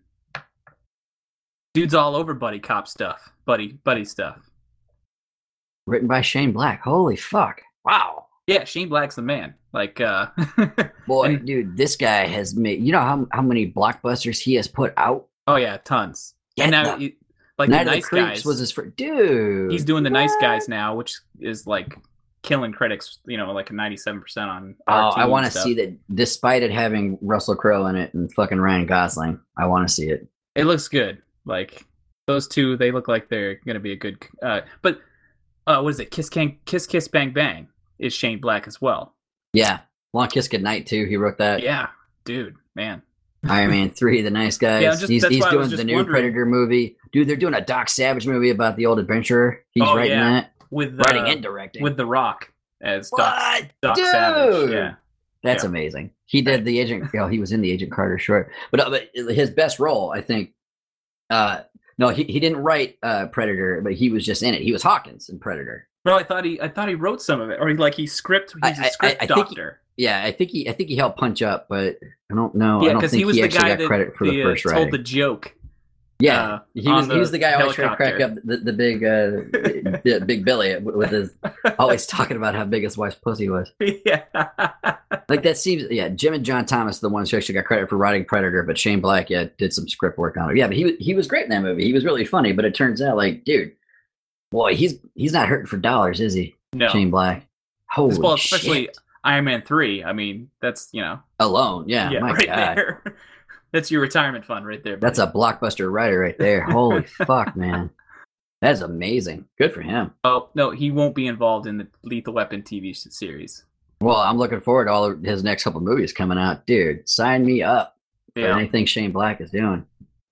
dude's all over buddy cop stuff, buddy stuff. Written by Shane Black. Holy fuck! Wow. Yeah, Shane Black's the man. Like, Boy, and- dude, this guy has made. You know how many blockbusters he has put out? oh yeah, tons. Yeah, And now, like Night the of Nice the Creeps Guys, was his first. Dude, he's doing the Nice what? Guys now, which is like killing critics. You know, like a 97% on. Oh, RT I want to and stuff. see that. Despite it having Russell Crowe in it and fucking Ryan Gosling, I want to see it. It looks good. Like those two, they look like they're gonna be a good. But what is it? Kiss Kiss Bang Bang is Shane Black as well. Yeah, Long Kiss Goodnight too. He wrote that. Yeah, dude, man. Iron Man 3, The Nice Guys. Yeah, he's that's why I was doing just the new wondering. Predator movie. Dude, they're doing a Doc Savage movie about the old adventurer. He's Oh, writing yeah. that. With Writing and directing. with The Rock as what? Doc Dude! Savage. Yeah. That's Yeah. amazing. He did the Agent. He was in the Agent Carter short, but his best role, I think. No, he didn't write Predator, but he was just in it. He was Hawkins in Predator. Bro, I thought he wrote some of it, or he's a script I script think doctor. Yeah, I think he helped punch up, but I don't know. Yeah, I don't because think he was the actually guy got that credit for the first told writing. the joke. Yeah, he was on the guy always trying to crack helicopter. up the big big Billy with his always talking about how big his wife's pussy was. Yeah. Like that seems Jim and John Thomas are the ones who actually got credit for writing Predator, but Shane Black did some script work on it. Yeah, but he was great in that movie. He was really funny, but it turns out like dude, boy, he's not hurting for dollars, is he? No. Shane Black. Holy Well, especially shit. Iron Man 3. I mean, that's Alone, yeah, my right God. there. That's your retirement fund right there. That's a blockbuster writer right there. Holy fuck, man. That's amazing. Good for him. Oh no, he won't be involved in the Lethal Weapon TV series. Well, I'm looking forward to all of his next couple movies coming out. Dude, sign me up for Yeah. anything Shane Black is doing.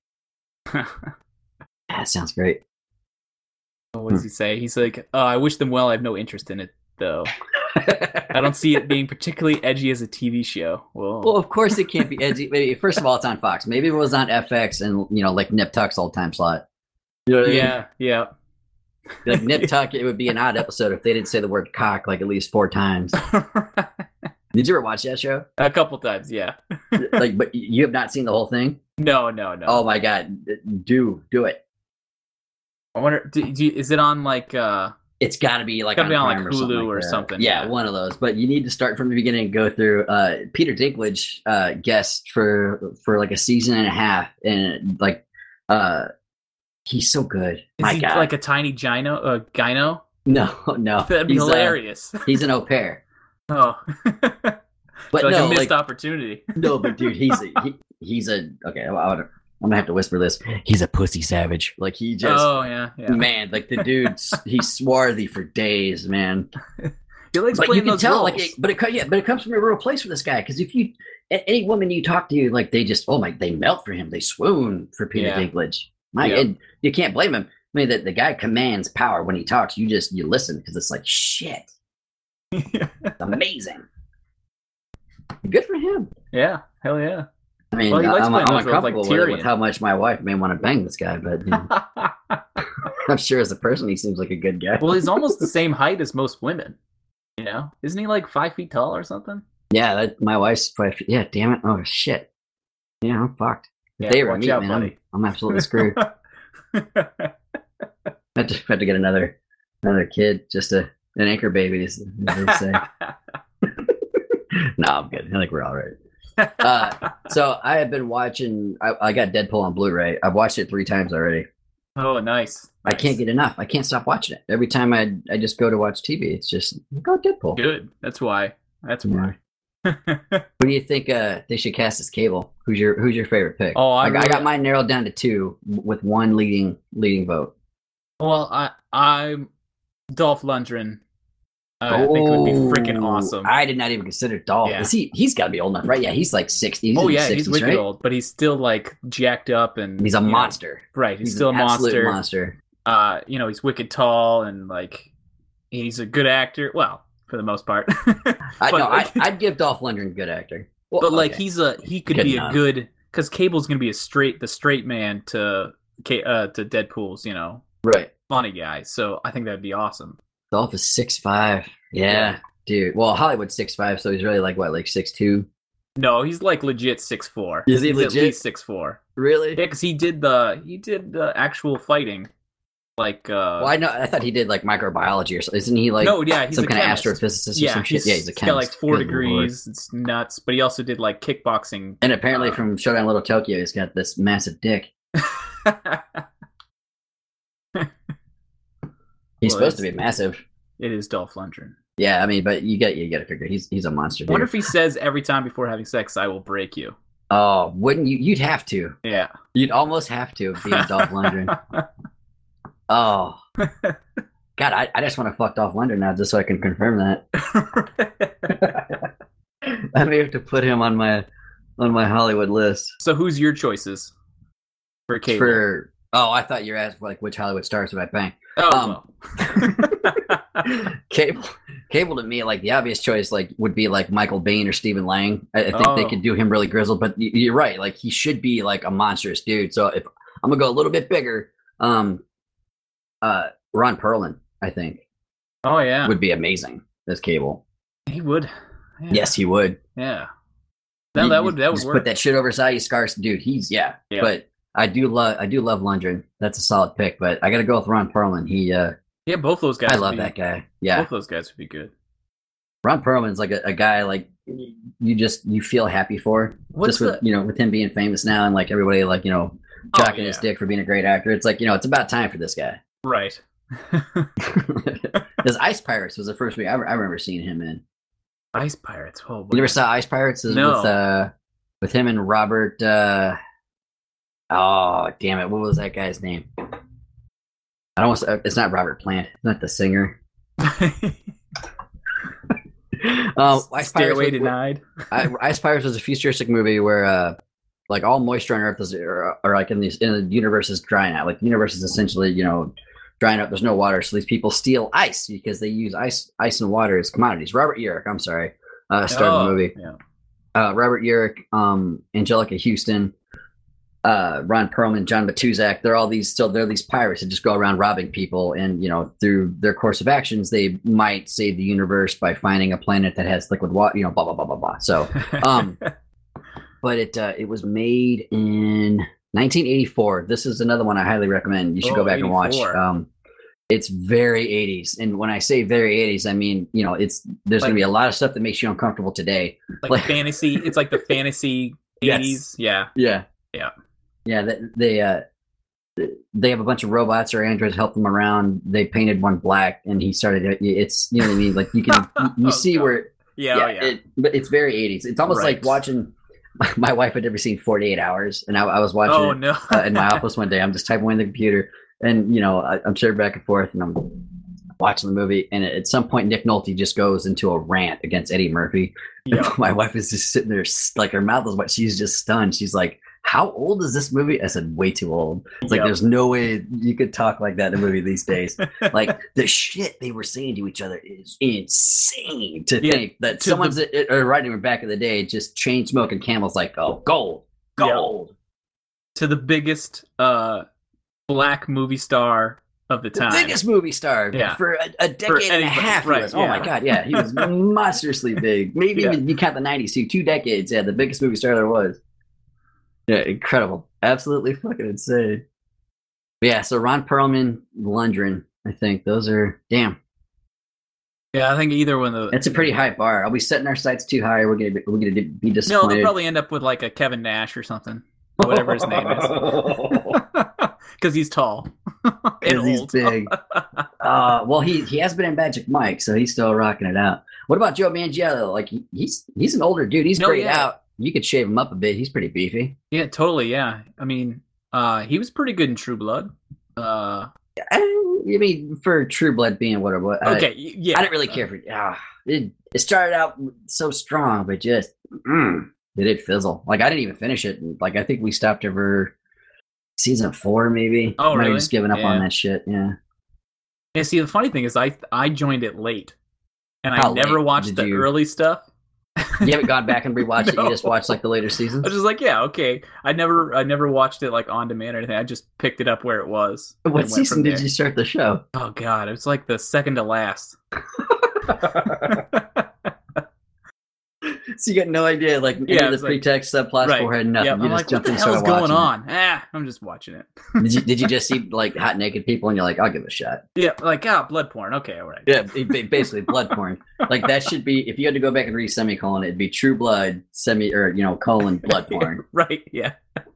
That sounds great. What does he say? He's like, I wish them well. I have no interest in it, though. I don't see it being particularly edgy as a TV show. Well, of course it can't be edgy. Maybe, first of all, it's on Fox. Maybe it was on FX and, like Nip Tuck's old time slot. You know what I mean? Yeah. Like Nip Tuck, it would be an odd episode if they didn't say the word cock like at least 4 times. Did you ever watch that show? A couple times, yeah. But you have not seen the whole thing? No. Oh my God. Do it. I wonder, is it on like, It's got to be like gotta be on like Prime or Hulu something or like that. something, Yeah, yeah. one of those. But you need to start from the beginning and go through. Peter Dinklage guest for like a season and a half, and like he's so good. is My he God, like a tiny gyno? no, That'd be He's, hilarious. He's an au pair, Oh. but So like no, a missed like opportunity. no, but dude, he's a okay. I'm gonna have to whisper this. He's a pussy savage. Like he just. Oh, yeah. Man, like the dude, he's swarthy for days, man. He likes But playing you can those tell, roles. like, but it comes from a real place for this guy. Because if you, any woman you talk to, like, they just, they melt for him. They swoon for Peter Yeah. Dinklage. Yeah. And you can't blame him. I mean, the guy commands power when he talks. You listen because it's like shit. It's amazing. Good for him. Yeah, hell yeah. I mean, Well, he likes I'm playing those roles, uncomfortable like with Tyrion. how much my wife may want to bang this guy, but I'm sure as a person, he seems like a good guy. Well, he's almost the same height as most women. You know, isn't he like 5 feet tall or something? Yeah, my wife's 5 feet. Yeah, damn it. Oh shit. Yeah, I'm fucked. If Yeah, they were watch me, out, man, buddy. I'm absolutely screwed. I have to get another kid, just an anchor baby, as they say. No, I'm good. I think we're all right. So I have been watching. I got Deadpool on Blu-ray. I've watched it 3 times already. Oh, nice. I can't get enough. I can't stop watching it. Every time I just go to watch TV, it's just go Deadpool. Good. That's why. That's Yeah. why. Who do you think they should cast as Cable? Who's your favorite pick? Oh, I got mine narrowed down to 2 with 1 leading vote. Well, I'm Dolph Lundgren. I think it would be freaking awesome. I did not even consider Dolph. Yeah. Is he's got to be old enough, right? Yeah, he's like 60. He's Oh in yeah, his 60s, he's wicked right? old, but he's still like jacked up and He's a you know, monster. right, he's He's still a an absolute monster. monster. He's wicked tall and like he's a good actor. Well, for the most part. I But, know. like- I'd give Dolph Lundgren good actor. Well, But like okay. he could Good be enough. a good, because Cable's gonna be the straight man to Deadpool's Right. funny guy. So I think that'd be awesome. Dolph is 6'5". Yeah, dude. Well, Hollywood's 6'5", so he's really like what, like 6'2"? No, he's like legit 6'4". Is he He's legit? at least 6'4"? Really? Yeah, because he did the actual fighting. Like Well, I thought he did like microbiology or something. Isn't he like no, yeah, he's some a kind chemist. of astrophysicist or Yeah, some shit? Yeah, he's a got like chemist. 4 Good degrees. Lord. It's nuts. But he also did like kickboxing. And apparently from Showdown Little Tokyo, he's got this massive dick. He's Well, supposed to be massive. It is Dolph Lundgren. Yeah, I mean, but you got to figure he's a monster. I Dude. wonder if he says every time before having sex, "I will break you." Oh, wouldn't you? You'd have to. Yeah. You'd almost have to being Dolph Lundgren. Oh, God, I just want to fuck Dolph Lundgren now just so I can confirm that. I may have to put him on my Hollywood list So who's your choices for Cable? for. Oh, I thought you were asking like which Hollywood stars would I bang. well. Cable to me, like the obvious choice, like would be like Michael Biehn or Stephen Lang. I think they could do him really grizzled, but you're right. Like he should be like a monstrous dude. So if I'm gonna go a little bit bigger, Ron Perlman, I think, Oh yeah, would be amazing as Cable. he would. Yeah. Yes, he would. Yeah. That would just work. put that shit over his eye, you scars, dude. He's yeah. But I do love Lundgren. That's a solid pick. But I got to go with Ron Perlman. Yeah, both those guys. I love that guy. Yeah, Both those guys would be good. Ron Perlman's like a guy like you feel happy for. What's just with with him being famous now and like everybody like jocking his yeah. dick for being a great actor. It's like it's about time for this guy. Right. Because Ice Pirates was the first movie I remember seeing him in. Ice Pirates. Oh, boy. You never saw Ice Pirates? It was No. with him and Robert. Oh damn it! What was that guy's name? I don't want to. It's not Robert Plant. It's not the singer. Stairway Denied. Ice Pirates was a futuristic movie where like all moisture on Earth are like in the universe is drying out. Like the universe is essentially drying up. There's no water, so these people steal ice because they use ice and water as commodities. Robert Urich, I'm sorry, starred in the movie. Yeah. Robert Urich, Angelica Houston, Ron Perlman, John Matuzak. They're these pirates that just go around robbing people, and through their course of actions, they might save the universe by finding a planet that has liquid water. Blah blah blah blah blah. So, but it was made in 1984. This is another one I highly recommend. You should go back 84. and watch. It's very 80s, and when I say very 80s, I mean there's going to be a lot of stuff that makes you uncomfortable today. Like fantasy. It's like the fantasy 80s. Yes. Yeah. They have a bunch of robots or androids help them around. They painted one black, and he started. It's what I mean. Like you can you see God. where but it's very 80s. It's almost like watching. My wife had never seen 48 Hours, and I was watching. Oh no! In my office one day, I'm just typing away on the computer, and I'm sharing back and forth, and I'm watching the movie, and at some point Nick Nolte just goes into a rant against Eddie Murphy. Yeah. My wife is just sitting there like her mouth is wet. She's just stunned. She's like, how old is this movie? I said, way too old. It's like there's no way you could talk like that in a movie these days. Like the shit they were saying to each other is insane to think that someone's writing back in the day just chain smoking Camels like, oh, gold. To the biggest black movie star of the time. The biggest movie star for a decade and a half. Right, he was. Oh my God, yeah. He was monstrously big. Maybe even you count the 90s too. 2 decades, the biggest movie star there was. Yeah, incredible. Absolutely fucking insane. But yeah, so Ron Perlman, Lundgren, I think those are damn. Yeah, I think either one of those. That's a pretty high bar. Are we setting our sights too high? We're gonna be disappointed. No, they'll probably end up with like a Kevin Nash or something, whatever his name is, because he's tall and he's old. big. Well, he has been in Magic Mike, so he's still rocking it out. What about Joe Manganiello? Like he's an older dude. He's grayed out. You could shave him up a bit. He's pretty beefy. Yeah, totally. Yeah, I mean, he was pretty good in True Blood. I mean, for True Blood being what it was. Okay, yeah. I didn't really care for it. It started out so strong, but just it did fizzle. Like I didn't even finish it. Like I think we stopped over season 4, maybe. Oh, really? Just giving up on that shit. Yeah. Yeah. See, the funny thing is, I joined it late, and How I never late watched did the you- early stuff. You haven't gone back and rewatched it. You No. just watched like the later I seasons. was just like, yeah, okay. I never watched it like on demand or anything. I just picked it up where it was. and What went season from did there. you start the show? Oh god, it was like the second to last. So you got no idea, like any Yeah, of the it's like- pretext subplots right. beforehand, nothing. Yep. You I'm just like, what jumped the in and hell is started going watching on? I'm just watching it. it. Did you just see like hot naked people and you're like, I'll give it a shot? Yeah, like blood porn. Okay, all right. Yeah, basically blood porn. Like that should be, if you had to go back and read semicolon, it'd be True Blood colon blood porn. Right. Yeah.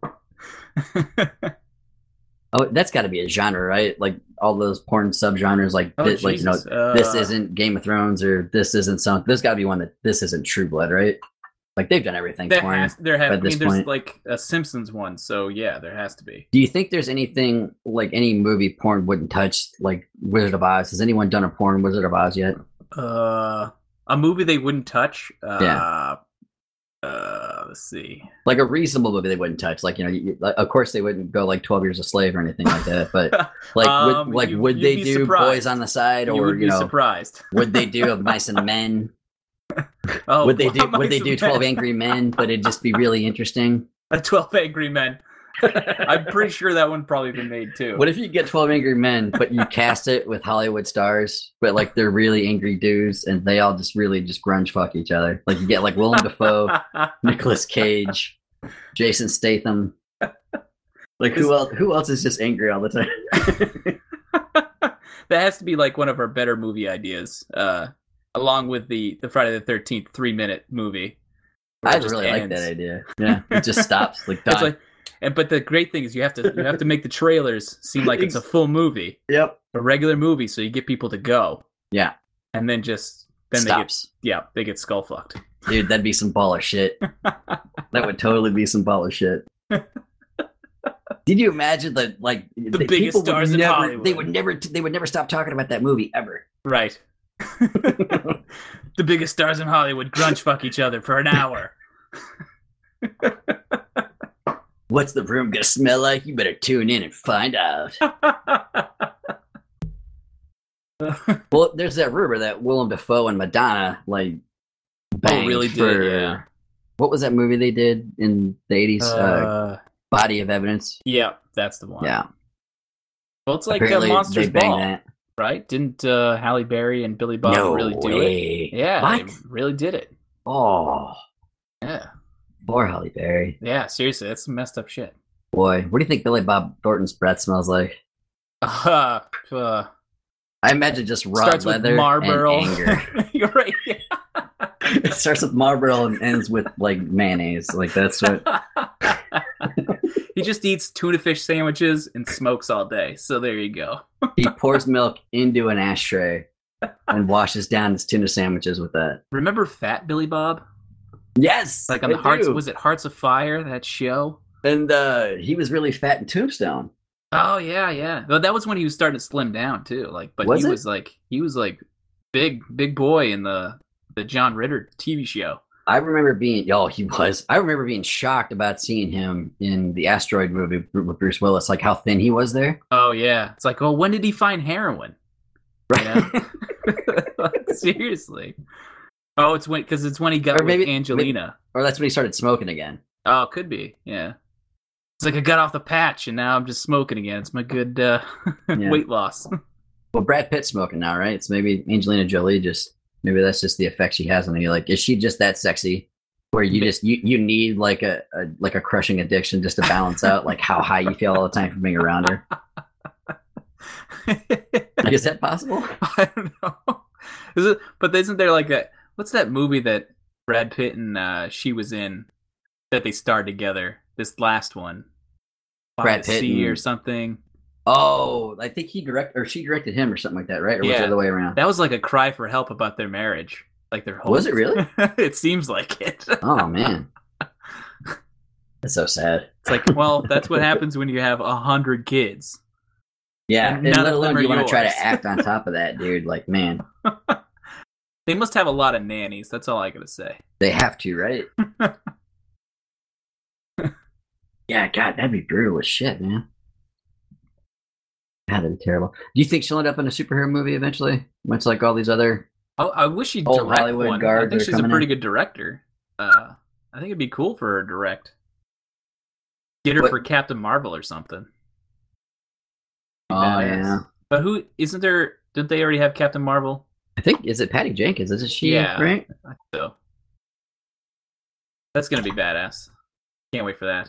Oh, that's got to be a genre, right? Like all those porn subgenres, like Oh, like Jesus. this isn't Game of Thrones or this isn't something. There's got to be one that this isn't True Blood, right? Like they've done everything There porn. has. I at this mean, there's point. like a Simpsons one, so yeah, there has to be. Do you think there's anything like any movie porn wouldn't touch, like Wizard of Oz? Has anyone done a porn Wizard of Oz yet? A movie they wouldn't touch. Yeah. Let's see. Like a reasonable movie they wouldn't touch. Like of course they wouldn't go like 12 Years a Slave or anything like that. But like would you'd they be do surprised. Boys on the Side, You or would be surprised. would they do Mice and Men? Oh, Would they do Mice and 12 Men. Angry Men? But it'd just be really interesting. 12 Angry Men. I'm pretty sure that one probably been made too. What if you get 12 Angry Men, but you cast it with Hollywood stars, but like they're really angry dudes and they all just really just grunge fuck each other? Like you get like Willem Dafoe, Nicolas Cage, Jason Statham. Like who else is just angry all the time? That has to be like one of our better movie ideas, along with the Friday the 13th 3-minute movie. where it I just really like ends. that idea. Yeah, it just stops like It's done. like, but the great thing is you have to make the trailers seem like it's a full movie, Yep. a regular movie, so you get people to go. Yeah. And then Stops. they get skull fucked. Dude, that'd be some baller shit. That would totally be some baller shit. Did you imagine that? Like The people biggest would stars in never, Hollywood. They would never stop talking about that movie ever. Right. The biggest stars in Hollywood grunge fuck each other for an hour. What's the room gonna smell like? You better tune in and find out. Well, there's that rumor that Willem Dafoe and Madonna like banged really for did, yeah. what was that movie they did in the 80s? Body of Evidence. Yeah, that's the one. Yeah. Well, it's like Apparently Monsters they banged Ball, that. right? Didn't Halle Berry and Billy Bob No really do way. it? Yeah, What? they really did it. Oh, Yeah, poor Halle Berry. yeah. Seriously, that's some messed up shit. Boy, what do you think Billy Bob Thornton's breath smells like? Uh, I imagine just raw starts with leather Marlboro. and anger. You're right. It starts with Marlboro and ends with like mayonnaise. Like that's what. He just eats tuna fish sandwiches and smokes all day. So there you go. He pours milk into an ashtray and washes down his tuna sandwiches with that. Remember Fat Billy Bob? Yes, Like on I the Hearts, do. was it Hearts of Fire? That show. And he was really fat in Tombstone. Oh yeah, yeah. Well, that was when he was starting to slim down too. Like, but Was he was like big boy in the John Ritter TV show. I remember being, he was. I remember being shocked about seeing him in the Asteroid movie with Bruce Willis, like how thin he was there. Oh yeah, it's like, oh, when did he find heroin? You know? Like, seriously. Oh, it's when he got Or with maybe- Angelina. Or that's when he started smoking again. Oh, could be. Yeah. It's like I got off the patch and now I'm just smoking again. It's my good weight loss. Well, Brad Pitt's smoking now, right? So maybe Angelina Jolie maybe that's just the effect she has on you. Like, is she just that sexy where you just you need like a crushing addiction just to balance out like how high you feel all the time from being around her? Like, is that possible? I don't know. But isn't there like what's that movie that Brad Pitt and she was in that they starred together? This last one. By Brad the Pitt Sea and- or something. Oh, I think she directed him or something like that, right? Or was it Yeah. the other way around? That was like a cry for help about their marriage. Like their whole Was it really? It seems like it. Oh man, that's so sad. It's like, well, that's what happens when you have 100 kids. Yeah, And and none let of them alone are you want to try yours. to act on top of that, dude. Like, man, They must have a lot of nannies. That's all I gotta say. they have to, right? Yeah, God, that'd be brutal as shit, man. God, that'd be terrible. Do you think she'll end up in a superhero movie eventually? Much like all these other I wish he'd Old direct Hollywood one. I guards think are she's a coming pretty in. good director. I think it'd be cool for her to direct. Get her What- for Captain Marvel or something. Be Oh badass. yeah, But who isn't there? Did they already have Captain Marvel? I think is it Patty Jenkins? Is it she? Yeah. Right. I think so. That's gonna be badass. Can't wait for that.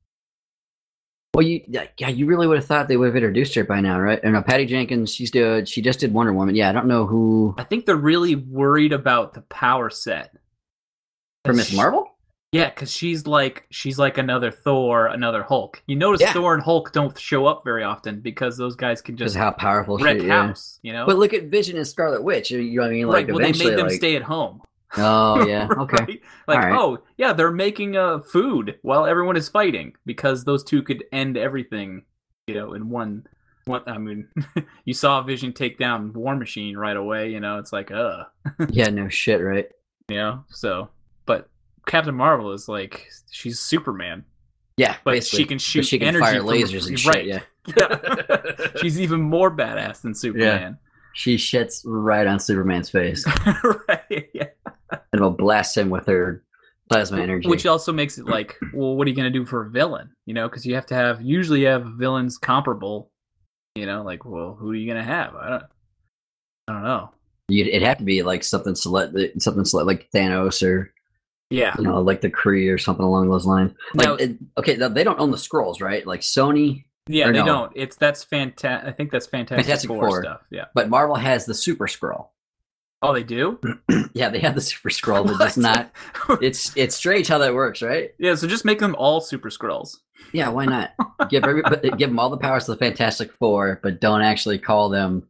Well, you really would have thought they would have introduced her by now, right? Or no, Patty Jenkins. She just did Wonder Woman. Yeah, I don't know who I think they're really worried about the power set. for Miss Marvel. Yeah, because she's like another Thor, another Hulk. You notice Yeah. Thor and Hulk don't show up very often because those guys can Just just how powerful wreck she is. Yeah. house. You know, But look at Vision and Scarlet Witch. You know what I mean? Like right? Well, they eventually, made them like, stay at home. oh yeah, okay. Right? Like, All right. oh yeah, they're making food while everyone is fighting because those two could end everything. You know, in one. What I mean, you saw Vision take down War Machine right away. You know, it's like, Yeah, no shit, right? you know. So, but Captain Marvel is like she's Superman. Yeah, But basically. she can shoot But she can energy fire from- lasers and right. shit. Yeah, Yeah. She's even more badass than Superman. she shits right on Superman's face Right. Yeah. and will blast him with her plasma energy. Which also makes it like, well, what are you going to do for a villain? You know, because you usually have villains comparable. You know, like, well, who are you going to have? I don't know. It'd have to be like something select like Thanos or Yeah. like the Kree or something along those lines. Like, Now- okay, they don't own the scrolls, right? Like Sony, Yeah, or they no. don't. That's fantastic. I think that's Fantastic Four stuff. Yeah. but Marvel has the Super Scroll. Oh, they do? Yeah, they have the Super Scroll, but it's not. It's strange how that works, right? Yeah, so just make them all Super Skrulls. Yeah, why not? Give them all the powers to the Fantastic Four, but don't actually call them.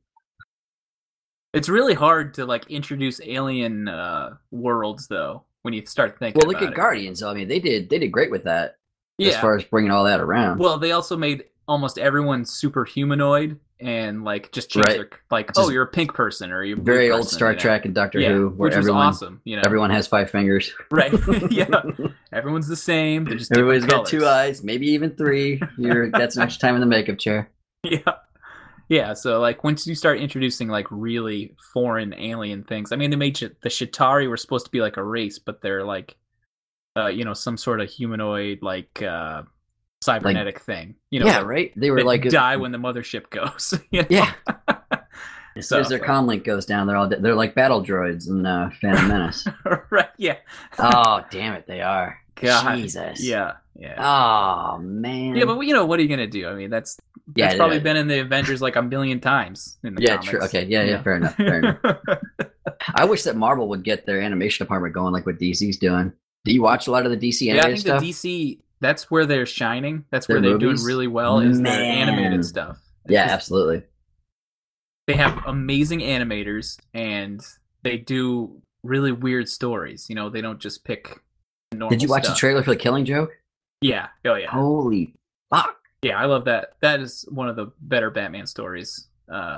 It's really hard to like introduce alien worlds though when you start thinking Well, look about at it. Guardians. I mean, they did great with that as Yeah. far as bringing all that around. Well, they also made almost everyone super humanoid and like just changed Right. their like, Just you're a pink person or you're a blue Very old person, Star you know? Trek and Doctor Yeah, Who, where which was everyone awesome. You know, everyone has 5 fingers. right? Yeah, everyone's the same. They're just Everybody's different got 2 colors. eyes, maybe even 3. That's much time in the makeup chair. Yeah. Yeah, so like once you start introducing like really foreign alien things, I mean they made the Shatari were supposed to be like a race, but they're like some sort of humanoid like cybernetic thing. You know, Yeah, that- right. They were that like die when the mothership goes. You know? Yeah. As soon as So- their comlink goes down, they're like battle droids in Phantom Menace. Right, yeah. Oh, damn it, they are. God. Jesus. Yeah, yeah. Oh man. Yeah, but what are you gonna do? I mean, that's Yeah, probably yeah. been in the Avengers like a million times in the Yeah, comics. true. Okay, yeah, fair enough. Fair enough. I wish that Marvel would get their animation department going like what DC's doing. Do you watch a lot of the DC Yeah, I animated think stuff? the DC that's where they're shining. That's Their where they're movies? doing really well is their Man. animated stuff. Yeah, It's- absolutely. They have amazing animators and they do really weird stories. You know, they don't just pick normal Did you watch stuff. the trailer for The Killing Joke? Yeah. Oh yeah. Holy fuck. Yeah, I love that. That is one of the better Batman stories.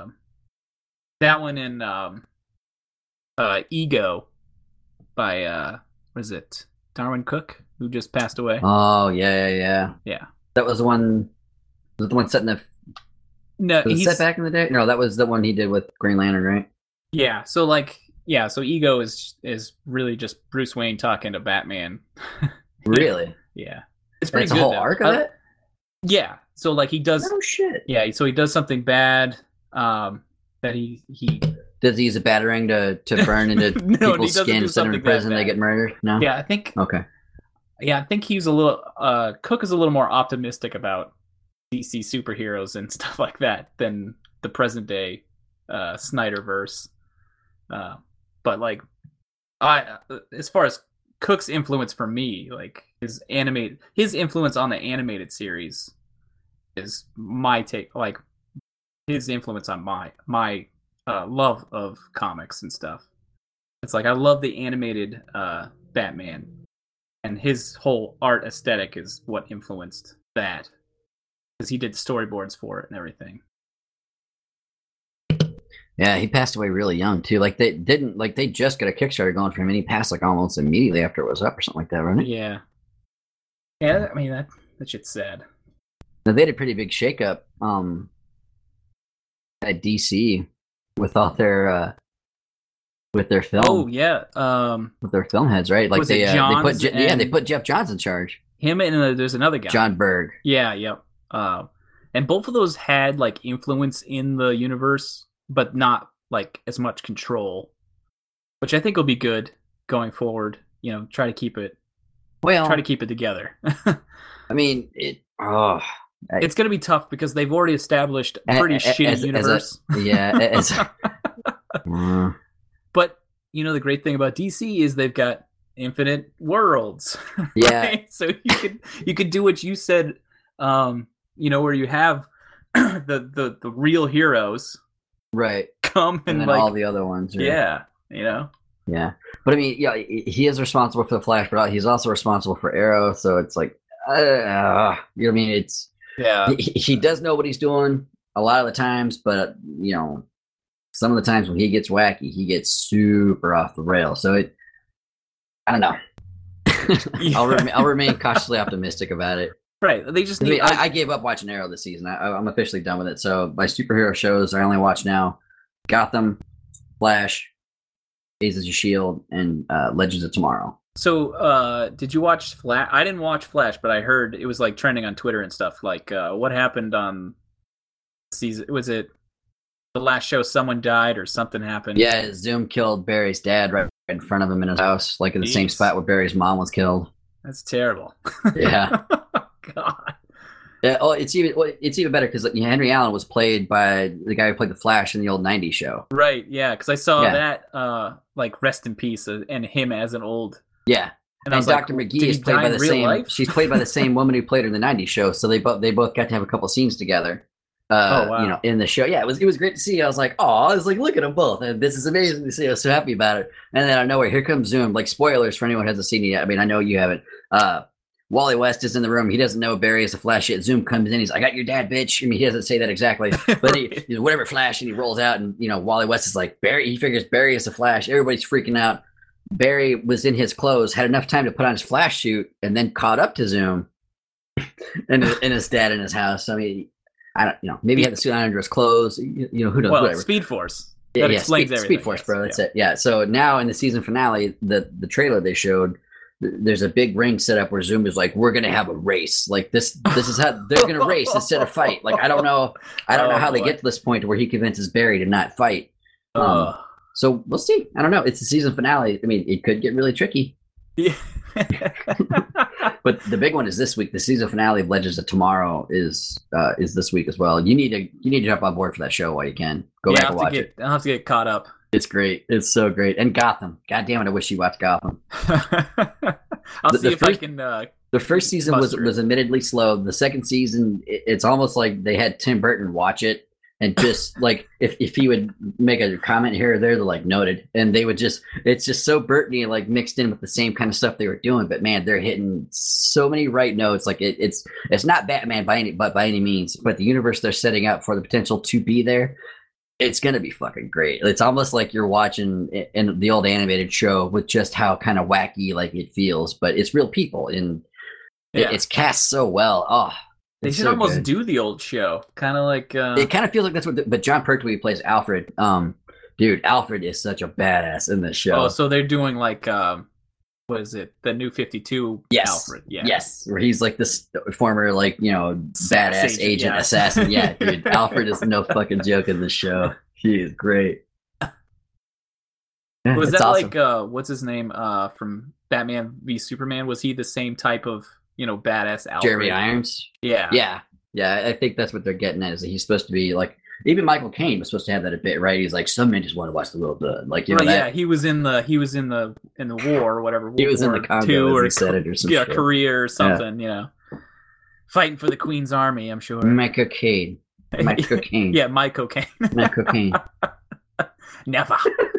That one in Ego by what is it? Darwin Cook, who just passed away. Oh yeah. Yeah. That was the one. Was it the one set in the? No, Was it he's set back in the day? No, that was the one he did with Green Lantern, right? yeah. So like so Ego is really just Bruce Wayne talking to Batman. Really? Yeah, it's pretty That's a good. whole though. arc of it. Yeah. So like he does. Oh shit. Yeah. So he does something bad. That he Does he use a batarang to burn into No, he people's doesn't skin do so they're in something that prison they bad. get murdered? No. yeah. I think Okay. Yeah, I think he's a little. Cook is a little more optimistic about DC superheroes and stuff like that than the present day Snyderverse. But like, as far as Cook's influence for me, like his influence on the animated series is my take. Like his influence on my love of comics and stuff. It's like I love the animated Batman. And his whole art aesthetic is what influenced that, because he did storyboards for it and everything. Yeah, he passed away really young too. Like they just got a Kickstarter going for him, and he passed like almost immediately after it was up or something like that, wasn't it? Yeah, yeah. I mean that shit's sad. Now, they had a pretty big shakeup at DC with all their with their film. Oh yeah, With their film heads, right? Like Was it they Johns they and- put Jeff Johns in charge. him and there's another guy. John Berg. Yeah, yep. And both of those had like influence in the universe, but not like as much control, which I think will be good going forward. You know, try to keep it Well, together. I mean, It's going to be tough because they've already established a pretty shitty universe. Mm, But you know, the great thing about DC is they've got infinite worlds. yeah, Right? So you could do what you said. You know, where you have the real heroes right. come And and then like all the other ones. Right? yeah, you know. Yeah, but I mean, yeah, he is responsible for the Flash, but he's also responsible for Arrow. So it's like, you know what I mean? It's Yeah. he does know what he's doing a lot of the times, but you know, some of the times when he gets wacky, he gets super off the rail. So I don't know. I'll remain cautiously optimistic about it. Right. They just I need mean, I gave up watching Arrow this season. I'm officially done with it. So my superhero shows I only watch now: Gotham, Flash, Agents of Shield, and Legends of Tomorrow. So, did you watch Flash? I didn't watch Flash, but I heard it was like trending on Twitter and stuff. Like, what happened on season? Was it the last show? Someone died or something happened? Yeah, Zoom killed Barry's dad right in front of him in his house, like in the same Jeez. spot where Barry's mom was killed. That's terrible. Yeah. God. Yeah, it's even better because Henry Allen was played by the guy who played the Flash in the old '90s show. Right. Yeah. Because I saw Yeah. that. Like, rest in peace, and him as an old. Yeah, And I and was like, Dr. McGee did is he played die by in the real same. life? She's played by the same woman who played her in the '90s show. So they both got to have a couple scenes together. Oh, wow. You know, in the show. Yeah, it was great to see. I was like, oh, I was like, look at them both, and this is amazing to see. I was so happy about it. And then out of nowhere, here comes Zoom. Like, spoilers for anyone who hasn't seen it yet. I mean, I know you haven't. Wally West is in the room. He doesn't know Barry is a Flash yet. Zoom comes in. He's like, I got your dad, bitch. I mean, he doesn't say that exactly, but he whatever Flash, and he rolls out, and you know, Wally West is like, Barry. He figures Barry is a Flash. Everybody's freaking out. Barry was in his clothes, had enough time to put on his Flash suit, and then caught up to Zoom, and his dad in his house. I mean, I don't, you know, maybe he had the suit on under his clothes. You know, who knows? Well, Whatever. Speed Force. That explains everything. Speed Force, yes. bro. That's it. Yeah. So now in the season finale, the trailer they showed, there's a big ring set up where Zoom is like, we're gonna have a race. Like this is how they're gonna race instead of fight. Like I don't know how they boy. get to this point where he convinces Barry to not fight. Uh, So we'll see. I don't know. It's the season finale. I mean, it could get really tricky. yeah. But the big one is this week. The season finale of Legends of Tomorrow is this week as well. You need to jump on board for that show while you can. Go back and watch it. I'll have to get caught up. It's great. It's so great. And Gotham. God damn it! I wish you watched Gotham. I'll see The if I first- can. The first season was admittedly slow. The second season, it's almost like they had Tim Burton watch it and just like if he would make a comment here or there, they're like noted, and they would just it's just so Burton-y, like mixed in with the same kind of stuff they were doing. But man, they're hitting so many right notes. Like it's not Batman by any means, but the universe they're setting up for the potential to be there. It's gonna be fucking great. It's almost like you're watching in the old animated show with just how kind of wacky like it feels, but it's real people and it's cast so well. Oh, they it's should so almost good. do the old show, kind of like. It kind of feels like that's what. But John Pertwee plays Alfred. Dude, Alfred is such a badass in this show. Oh, so they're doing like what is it? The New 52 Yes. Alfred. Yeah. Yes, where he's like this former, like, you know, badass agent yeah. assassin. Yeah, dude, Alfred is no fucking joke in this show. He is great. Yeah, Was it's that awesome. like what's his name from Batman v Superman? Was he the same type of badass Alfred? Jeremy Irons? Yeah. Yeah. I think that's what they're getting at. Is that he's supposed to be like. Even Michael Caine was supposed to have that a bit, right? He's like, some men just want to watch the world burn. Like, you know, Right, that, yeah, he was in the war or whatever. he was in War the Congo II as or he said it or some yeah, shit. Korea or something. Fighting for the Queen's Army. I'm sure. Michael Caine. Michael Caine. Yeah, Mike Cocaine. Michael Caine. Never.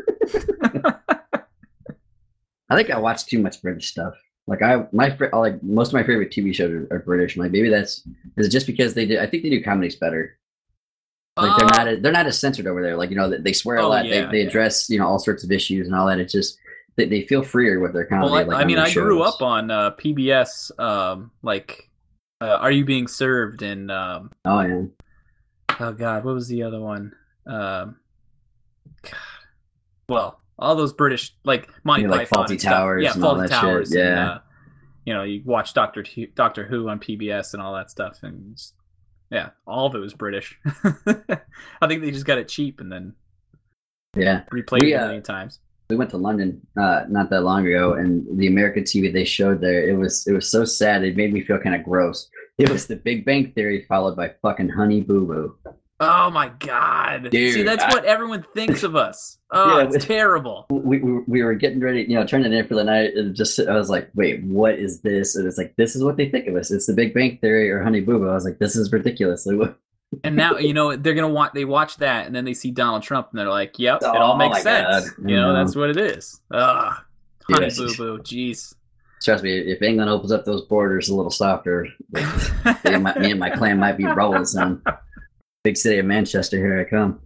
I think I watch too much British stuff. Like most of my favorite TV shows are British. Like maybe is it just because they do? I think they do comedies better. Like they're not as censored over there. Like, you know, they swear a lot. Yeah, they address all sorts of issues and all that. It's just they feel freer with their comedy. Well, like, I mean, on I these grew shows. up on PBS. Are You Being Served? And Oh yeah. oh god, what was the other one? God. Well, all those British like Monty like Python Fawlty and stuff. Towers Yeah, and all Fawlty that shit, Towers. yeah. And, you watch Doctor Who on PBS and all that stuff, and all of it was British. I think they just got it cheap and then replayed it a million times. We went to London not that long ago, and the American TV they showed there, it was so sad. It made me feel kind of gross. It was The Big Bang Theory followed by fucking Honey Boo Boo. Oh my god! Dude, see, that's what everyone thinks of us. Oh, it's terrible. We were getting ready, turning in for the night, and I was like, wait, what is this? And it's like, this is what they think of us. It's The Big Bang Theory or Honey Boo Boo. I was like, this is ridiculous. And now they're gonna they watch that, and then they see Donald Trump, and they're like, "Yep, it all makes sense." God. That's what it is. Honey Boo Boo, jeez. Trust me, if England opens up those borders a little softer, me and my clan might be rolling, son. Big city of Manchester, here I come.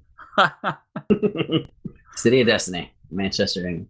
City of Destiny, Manchester, England.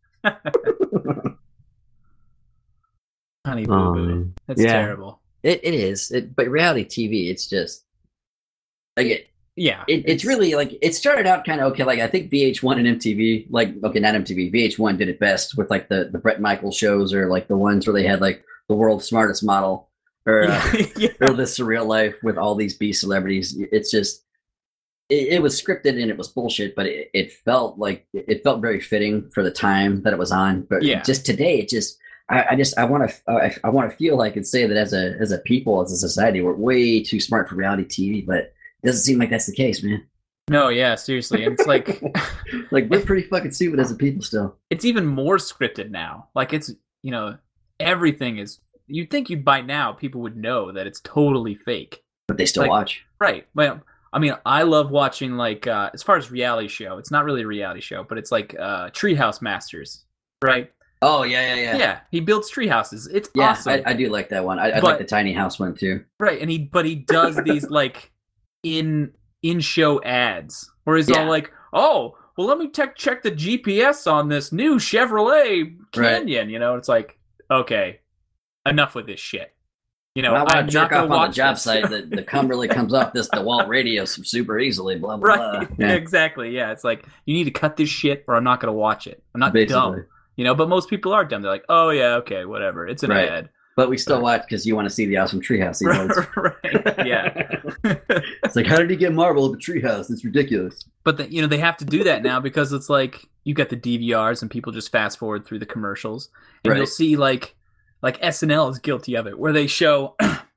Honey Boo Boo. That's terrible. It is. But reality TV, it's just like it's really like it started out kind of okay. Like I think VH1 and MTV, like not MTV, VH1 did it best with like the Bret Michaels shows or like the ones where they had like the world's smartest model or the Surreal Life with all these B celebrities. It's just it was scripted and it was bullshit, but it felt very fitting for the time that it was on. But just today, I want to feel like and say that as a people, as a society, we're way too smart for reality TV, but it doesn't seem like that's the case, man. No, yeah, seriously. It's like like we're pretty fucking stupid as a people still. It's even more scripted now. Like it's everything is. You'd think by now people would know that it's totally fake, but they still watch. Right. Well, I mean, I love watching like as far as reality show. It's not really a reality show, but it's like Treehouse Masters, right? Oh yeah. Yeah, he builds tree houses. It's awesome. I do like that one. I like the tiny house one too. Right, and he does these like in show ads where he's all like, "Oh, well, let me check the GPS on this new Chevrolet Canyon." Right. It's like, okay, enough with this shit. I want to jerk off on the job site. The cum really comes off this DeWalt radio super easily. Blah blah blah. Yeah. Exactly. Yeah, it's like you need to cut this shit, or I'm not going to watch it. I'm not dumb. But most people are dumb. They're like, oh, yeah, okay, whatever. It's an ad. But we still watch because you want to see the awesome treehouse. Right, yeah. It's like, how did he get marble at the treehouse? It's ridiculous. But, they have to do that now because it's like you got the DVRs and people just fast forward through the commercials. And you'll see like SNL is guilty of it, where they show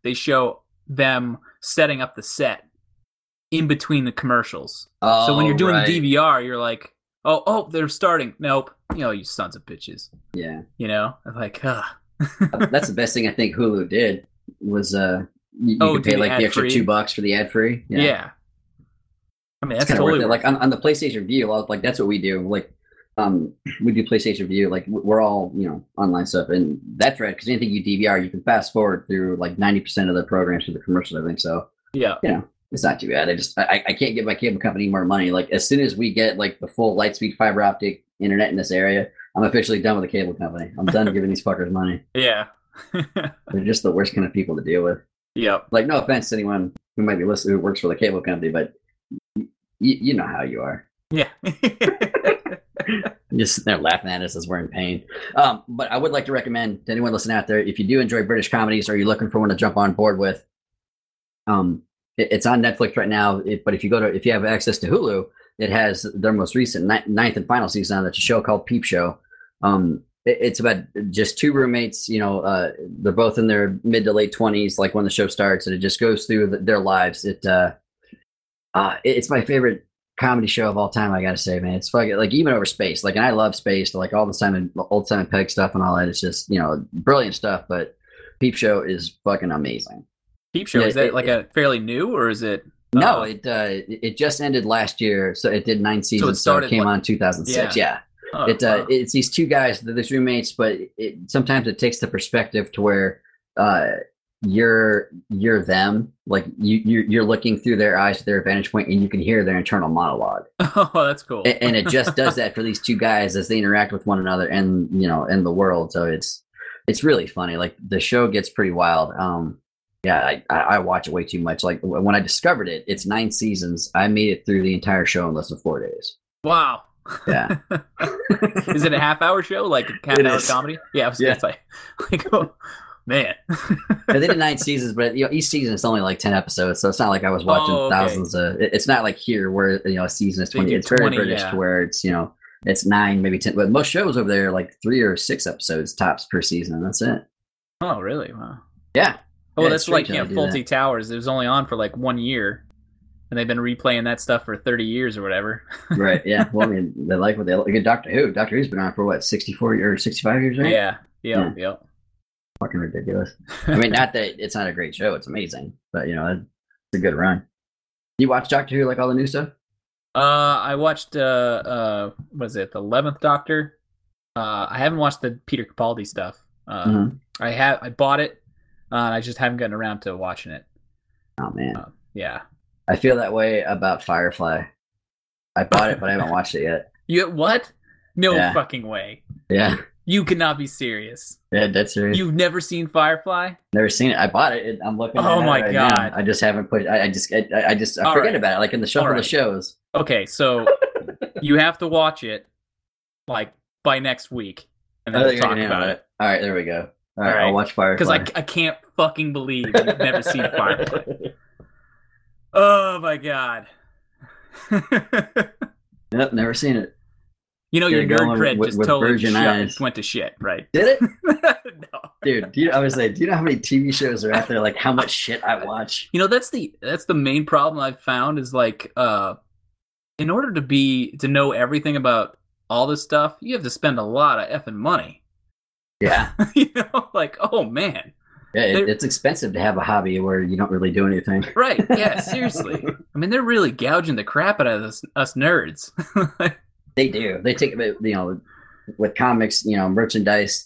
them setting up the set in between the commercials. Oh, so when you're doing the DVR, you're like, oh, they're starting. Nope. You sons of bitches. Yeah. I'm like, ugh. That's the best thing I think Hulu did was you could pay like the extra $2 for the ad free. Yeah. I mean, that's totally worth it. Like on the PlayStation View, like that's what we do. Like we do PlayStation View. Like we're all online stuff, and that's right because anything you DVR, you can fast forward through like 90% of the programs through the commercials. I think so. Yeah. It's not too bad. I can't give my cable company more money. Like as soon as we get like the full Lightspeed fiber optic internet in this area, I'm officially done with the cable company. I'm done giving these fuckers money. Yeah. They're just the worst kind of people to deal with. Yeah. Like no offense to anyone who might be listening who works for the cable company, but you know how you are. Yeah. Just they're laughing at us as we're in pain. But I would like to recommend to anyone listening out there, if you do enjoy British comedies or you're looking for one to jump on board with, it's on Netflix right now. But if you have access to Hulu, it has their most recent ninth and final season on. It's a show called Peep Show. It's about just two roommates. They're both in their mid to late 20s, like when the show starts, and it just goes through their lives. It's my favorite comedy show of all time. I gotta say, man, it's fucking like even over Space. Like, and I love Space, like all the old Simon Pegg stuff and all that. It's just brilliant stuff. But Peep Show is fucking amazing. Peep Show, is that a fairly new, or is it? No, it just ended last year, so it did 9 seasons. So it came on 2006. Yeah. Oh, it's these two guys, they're these roommates, but sometimes it takes the perspective to where you're them, like you're looking through their eyes to their vantage point, and you can hear their internal monologue. Oh, that's cool. And it just does that for these two guys as they interact with one another and in the world. So it's really funny. Like the show gets pretty wild. Yeah, I watch it way too much. Like when I discovered it, it's 9 seasons. I made it through the entire show in less than 4 days. Wow. Yeah. Is it a half-hour show, like a It half-hour is. comedy? Yeah, I was Yeah. gonna say, like, oh man. They did 9 seasons, but each season is only like 10 episodes, so it's not like I was watching Oh, okay. thousands of. It's not like here where a season is They 20. do It's very 20, British yeah. to where it's it's 9, maybe 10. But most shows over there are like 3 or 6 episodes tops per season, and that's it. Oh, really? Wow. Yeah. Oh, Yeah, that's it's like strange how they do Fawlty Towers. It was only on for like 1 year, and they've been replaying that stuff for 30 years or whatever. Right. Yeah. Well, I mean, they like what they like. Doctor Who. Doctor Who's been on for what, 64 or 65 years, right? Yeah. Yep. Fucking ridiculous. I mean, not that it's not a great show. It's amazing, but it's a good run. You watch Doctor Who, like all the new stuff? I watched was it the 11th Doctor? I haven't watched the Peter Capaldi stuff. Mhm. I bought it. I just haven't gotten around to watching it. Oh man, Yeah. I feel that way about Firefly. I bought it, but I haven't watched it yet. You what? No Yeah. fucking way. Yeah, You cannot be serious. yeah, that's serious. You've never seen Firefly? Never seen it. I bought it. I'm looking. Oh at it my right God. now. I just haven't put. I All forget right. about it. Like in the shuffle All of right. shows. Okay, so you have to watch it like by next week, and then I we'll think I talk can about handle it. All right, there we go. All right, All right. I'll watch Firefly. Because I can't fucking believe you've never seen Firefly. Oh my god. Yep, never seen it. You know your You're nerd going cred with- just with totally virgin eyes. went to shit, right? Did it, No. dude? I was like, do you know how many TV shows are out there? Like how much shit I watch? You know, that's the main problem I've found is like in order to know everything about all this stuff, you have to spend a lot of effing money. Yeah, You know, like, oh man. yeah. They're- It's expensive to have a hobby where you don't really do anything. Right, yeah, seriously. I mean, they're really gouging the crap out of us nerds. They do. They take it, with comics, merchandise,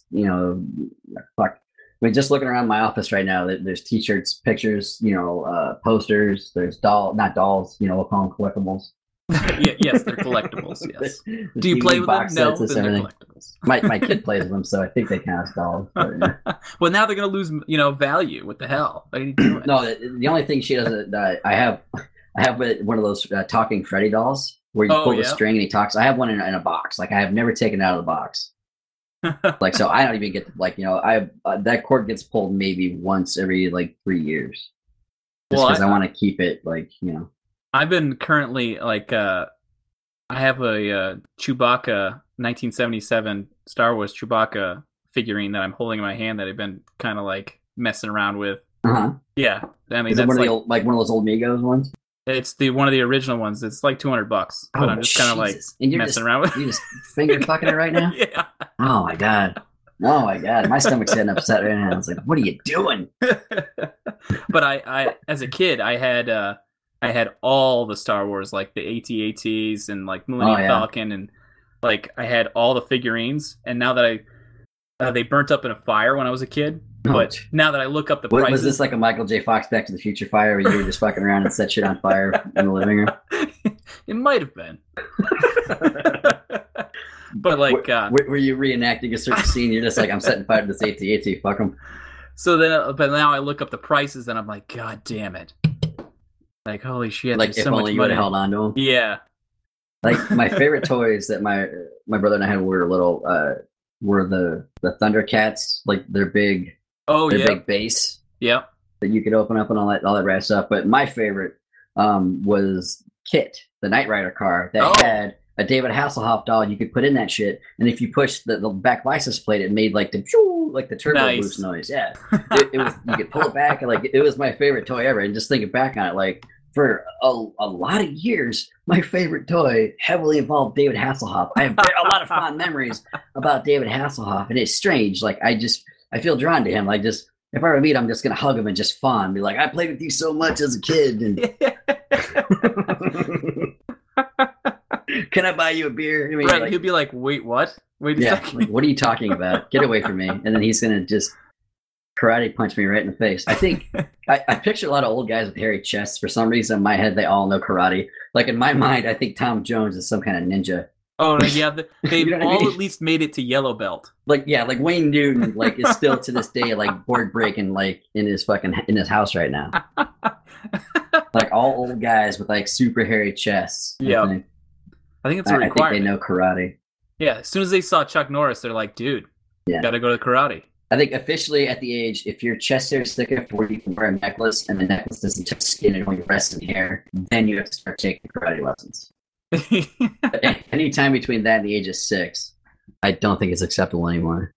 fuck. I mean, just looking around my office right now, there's T-shirts, pictures, posters. There's not dolls. We'll call them collectibles. Yeah, yes, they're collectibles, yes. The Do you DVD play with them? box No, sets and then they're everything. collectibles. My kid plays with them, so I think they count as dolls. But, yeah. Well, now they're going to lose, value. What the hell? What are you doing? No, the only thing she doesn't. I have one of those talking Freddy dolls where you Oh, pull the yeah. string and he talks. I have one in a box. Like I have never taken it out of the box. Like so, I don't even get that cord gets pulled maybe once every like 3 years. Just Well, because I want to keep it I've been currently, like, I have a Chewbacca 1977 Star Wars Chewbacca figurine that I'm holding in my hand that I've been kind of like messing around with. Uh-huh. Yeah, I mean, Is it that's one of like, one of those old Migos ones? it's one of the original ones. It's like $200, but I'm just kind of like Jesus. And you're messing just, around with. you just finger fucking it right now. Yeah. Oh my god. Oh my god. My stomach's getting upset right now. It's like, what are you doing? But I as a kid I had all the Star Wars, like the AT-ATs and like Millennium Oh, yeah. Falcon, and like I had all the figurines. And now that they burnt up in a fire when I was a kid, but now that I look up the What, prices, was this like a Michael J. Fox Back to the Future fire where you were just fucking around and set shit on fire in the living room? it might have been. But like, Were you reenacting a certain scene? You're just like, I'm setting fire to this AT-AT, fuck them. so then, but now I look up the prices and I'm like, God damn it! Like, holy shit! Like, there's if so much only you would money. have held on to them. Yeah. Like, my favorite toys that my brother and I had when we were little were the Thundercats, like their big big base Yep. that you could open up and all that rad stuff. But my favorite was Kit, the Knight Rider car that had a David Hasselhoff doll you could put in that shit, and if you pushed the back license plate, it made like the turbo Nice. boost noise. Yeah, it was, you could pull it back, and like it was my favorite toy ever. And just thinking back on it, like for a lot of years, my favorite toy heavily involved David Hasselhoff. I have a lot of fond memories about David Hasselhoff, and it's strange. Like I feel drawn to him. Like just if I ever meet him, I'm just gonna hug him and just fawn, be like, I played with you so much as a kid, and can I buy you a beer? I mean, Right, like, he'll be like, "Wait, what? Wait a yeah, second." like, what are you talking about? Get away from me! And then he's gonna just karate punch me right in the face. I think I picture a lot of old guys with hairy chests. For some reason, in my head, they all know karate. Like in my mind, I think Tom Jones is some kind of ninja. Oh no, yeah, they've You know what I all mean? at least made it to yellow belt. Like like Wayne Newton, like is still to this day like board breaking like in his house right now. Like all old guys with like super hairy chests. I Yeah. think. I think it's a I think requirement. they know karate. Yeah, as soon as they saw Chuck Norris, they're like, dude, Yeah. gotta go to karate. I think officially at the age, if your chest hair is thick enough where you can wear a necklace and the necklace doesn't touch skin and only rests in hair, then you have to start taking karate lessons. But anytime between that and the age of 6, I don't think it's acceptable anymore.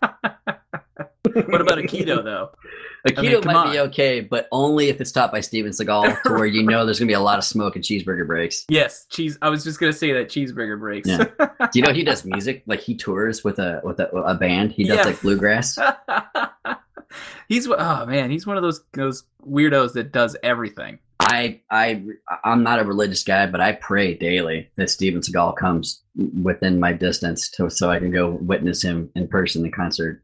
What about Aikido, though? Aikido come might be on. okay, but only if it's taught by Steven Seagal, to where you know there's going to be a lot of smoke and cheeseburger breaks. Yes, cheese. I was just gonna say that cheeseburger breaks. Yeah. Do you know he does music? Like he tours with a band. He does Yeah. like bluegrass. He's one of those weirdos that does everything. I'm not a religious guy, but I pray daily that Steven Seagal comes within my distance so I can go witness him in person in concert.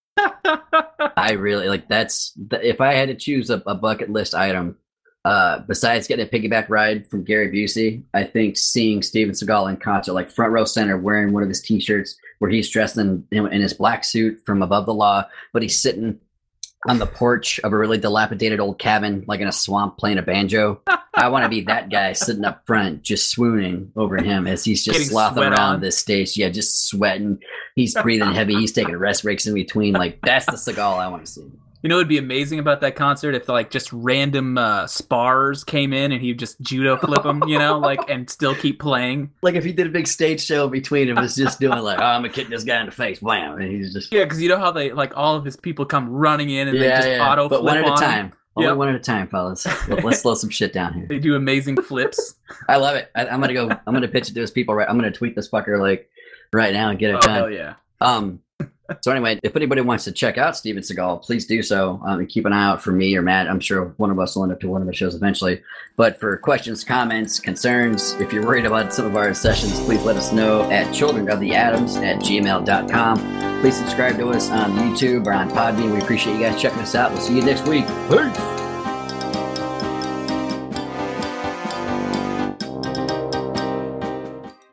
I really like if I had to choose a bucket list item, besides getting a piggyback ride from Gary Busey, I think seeing Steven Seagal in concert, like front row center, wearing one of his t-shirts where he's dressed in his black suit from Above the Law, but he's sitting on the porch of a really dilapidated old cabin, like in a swamp, playing a banjo. I want to be that guy sitting up front, just swooning over him as he's just Getting slothing sweat around on. this stage. Yeah, just sweating. He's breathing heavy. He's taking rest breaks in between. Like, that's the Seagal I want to see. You know what would be amazing about that concert if like just random spars came in and he'd just judo flip them, and still keep playing. Like, if he did a big stage show between him, was just doing like, oh, I'm going to kick this guy in the face. Wham. And he's just... Yeah, because you know how they like all of his people come running in and they just auto But flip one at a on him? time. Only Yep. one at a time, fellas. Let's slow some shit down here. They do amazing flips. I love it. I'm gonna pitch it to his people. Right, I'm gonna tweet this fucker like right now and get it Oh done. hell yeah! So anyway, if anybody wants to check out Steven Seagal, please do so. And keep an eye out for me or Matt. I'm sure one of us will end up to one of the shows eventually. But for questions, comments, concerns, if you're worried about some of our sessions, please let us know at childrenoftheadams@gmail.com. Please subscribe to us on YouTube or on Podbean. We appreciate you guys checking us out. We'll see you next week. Peace.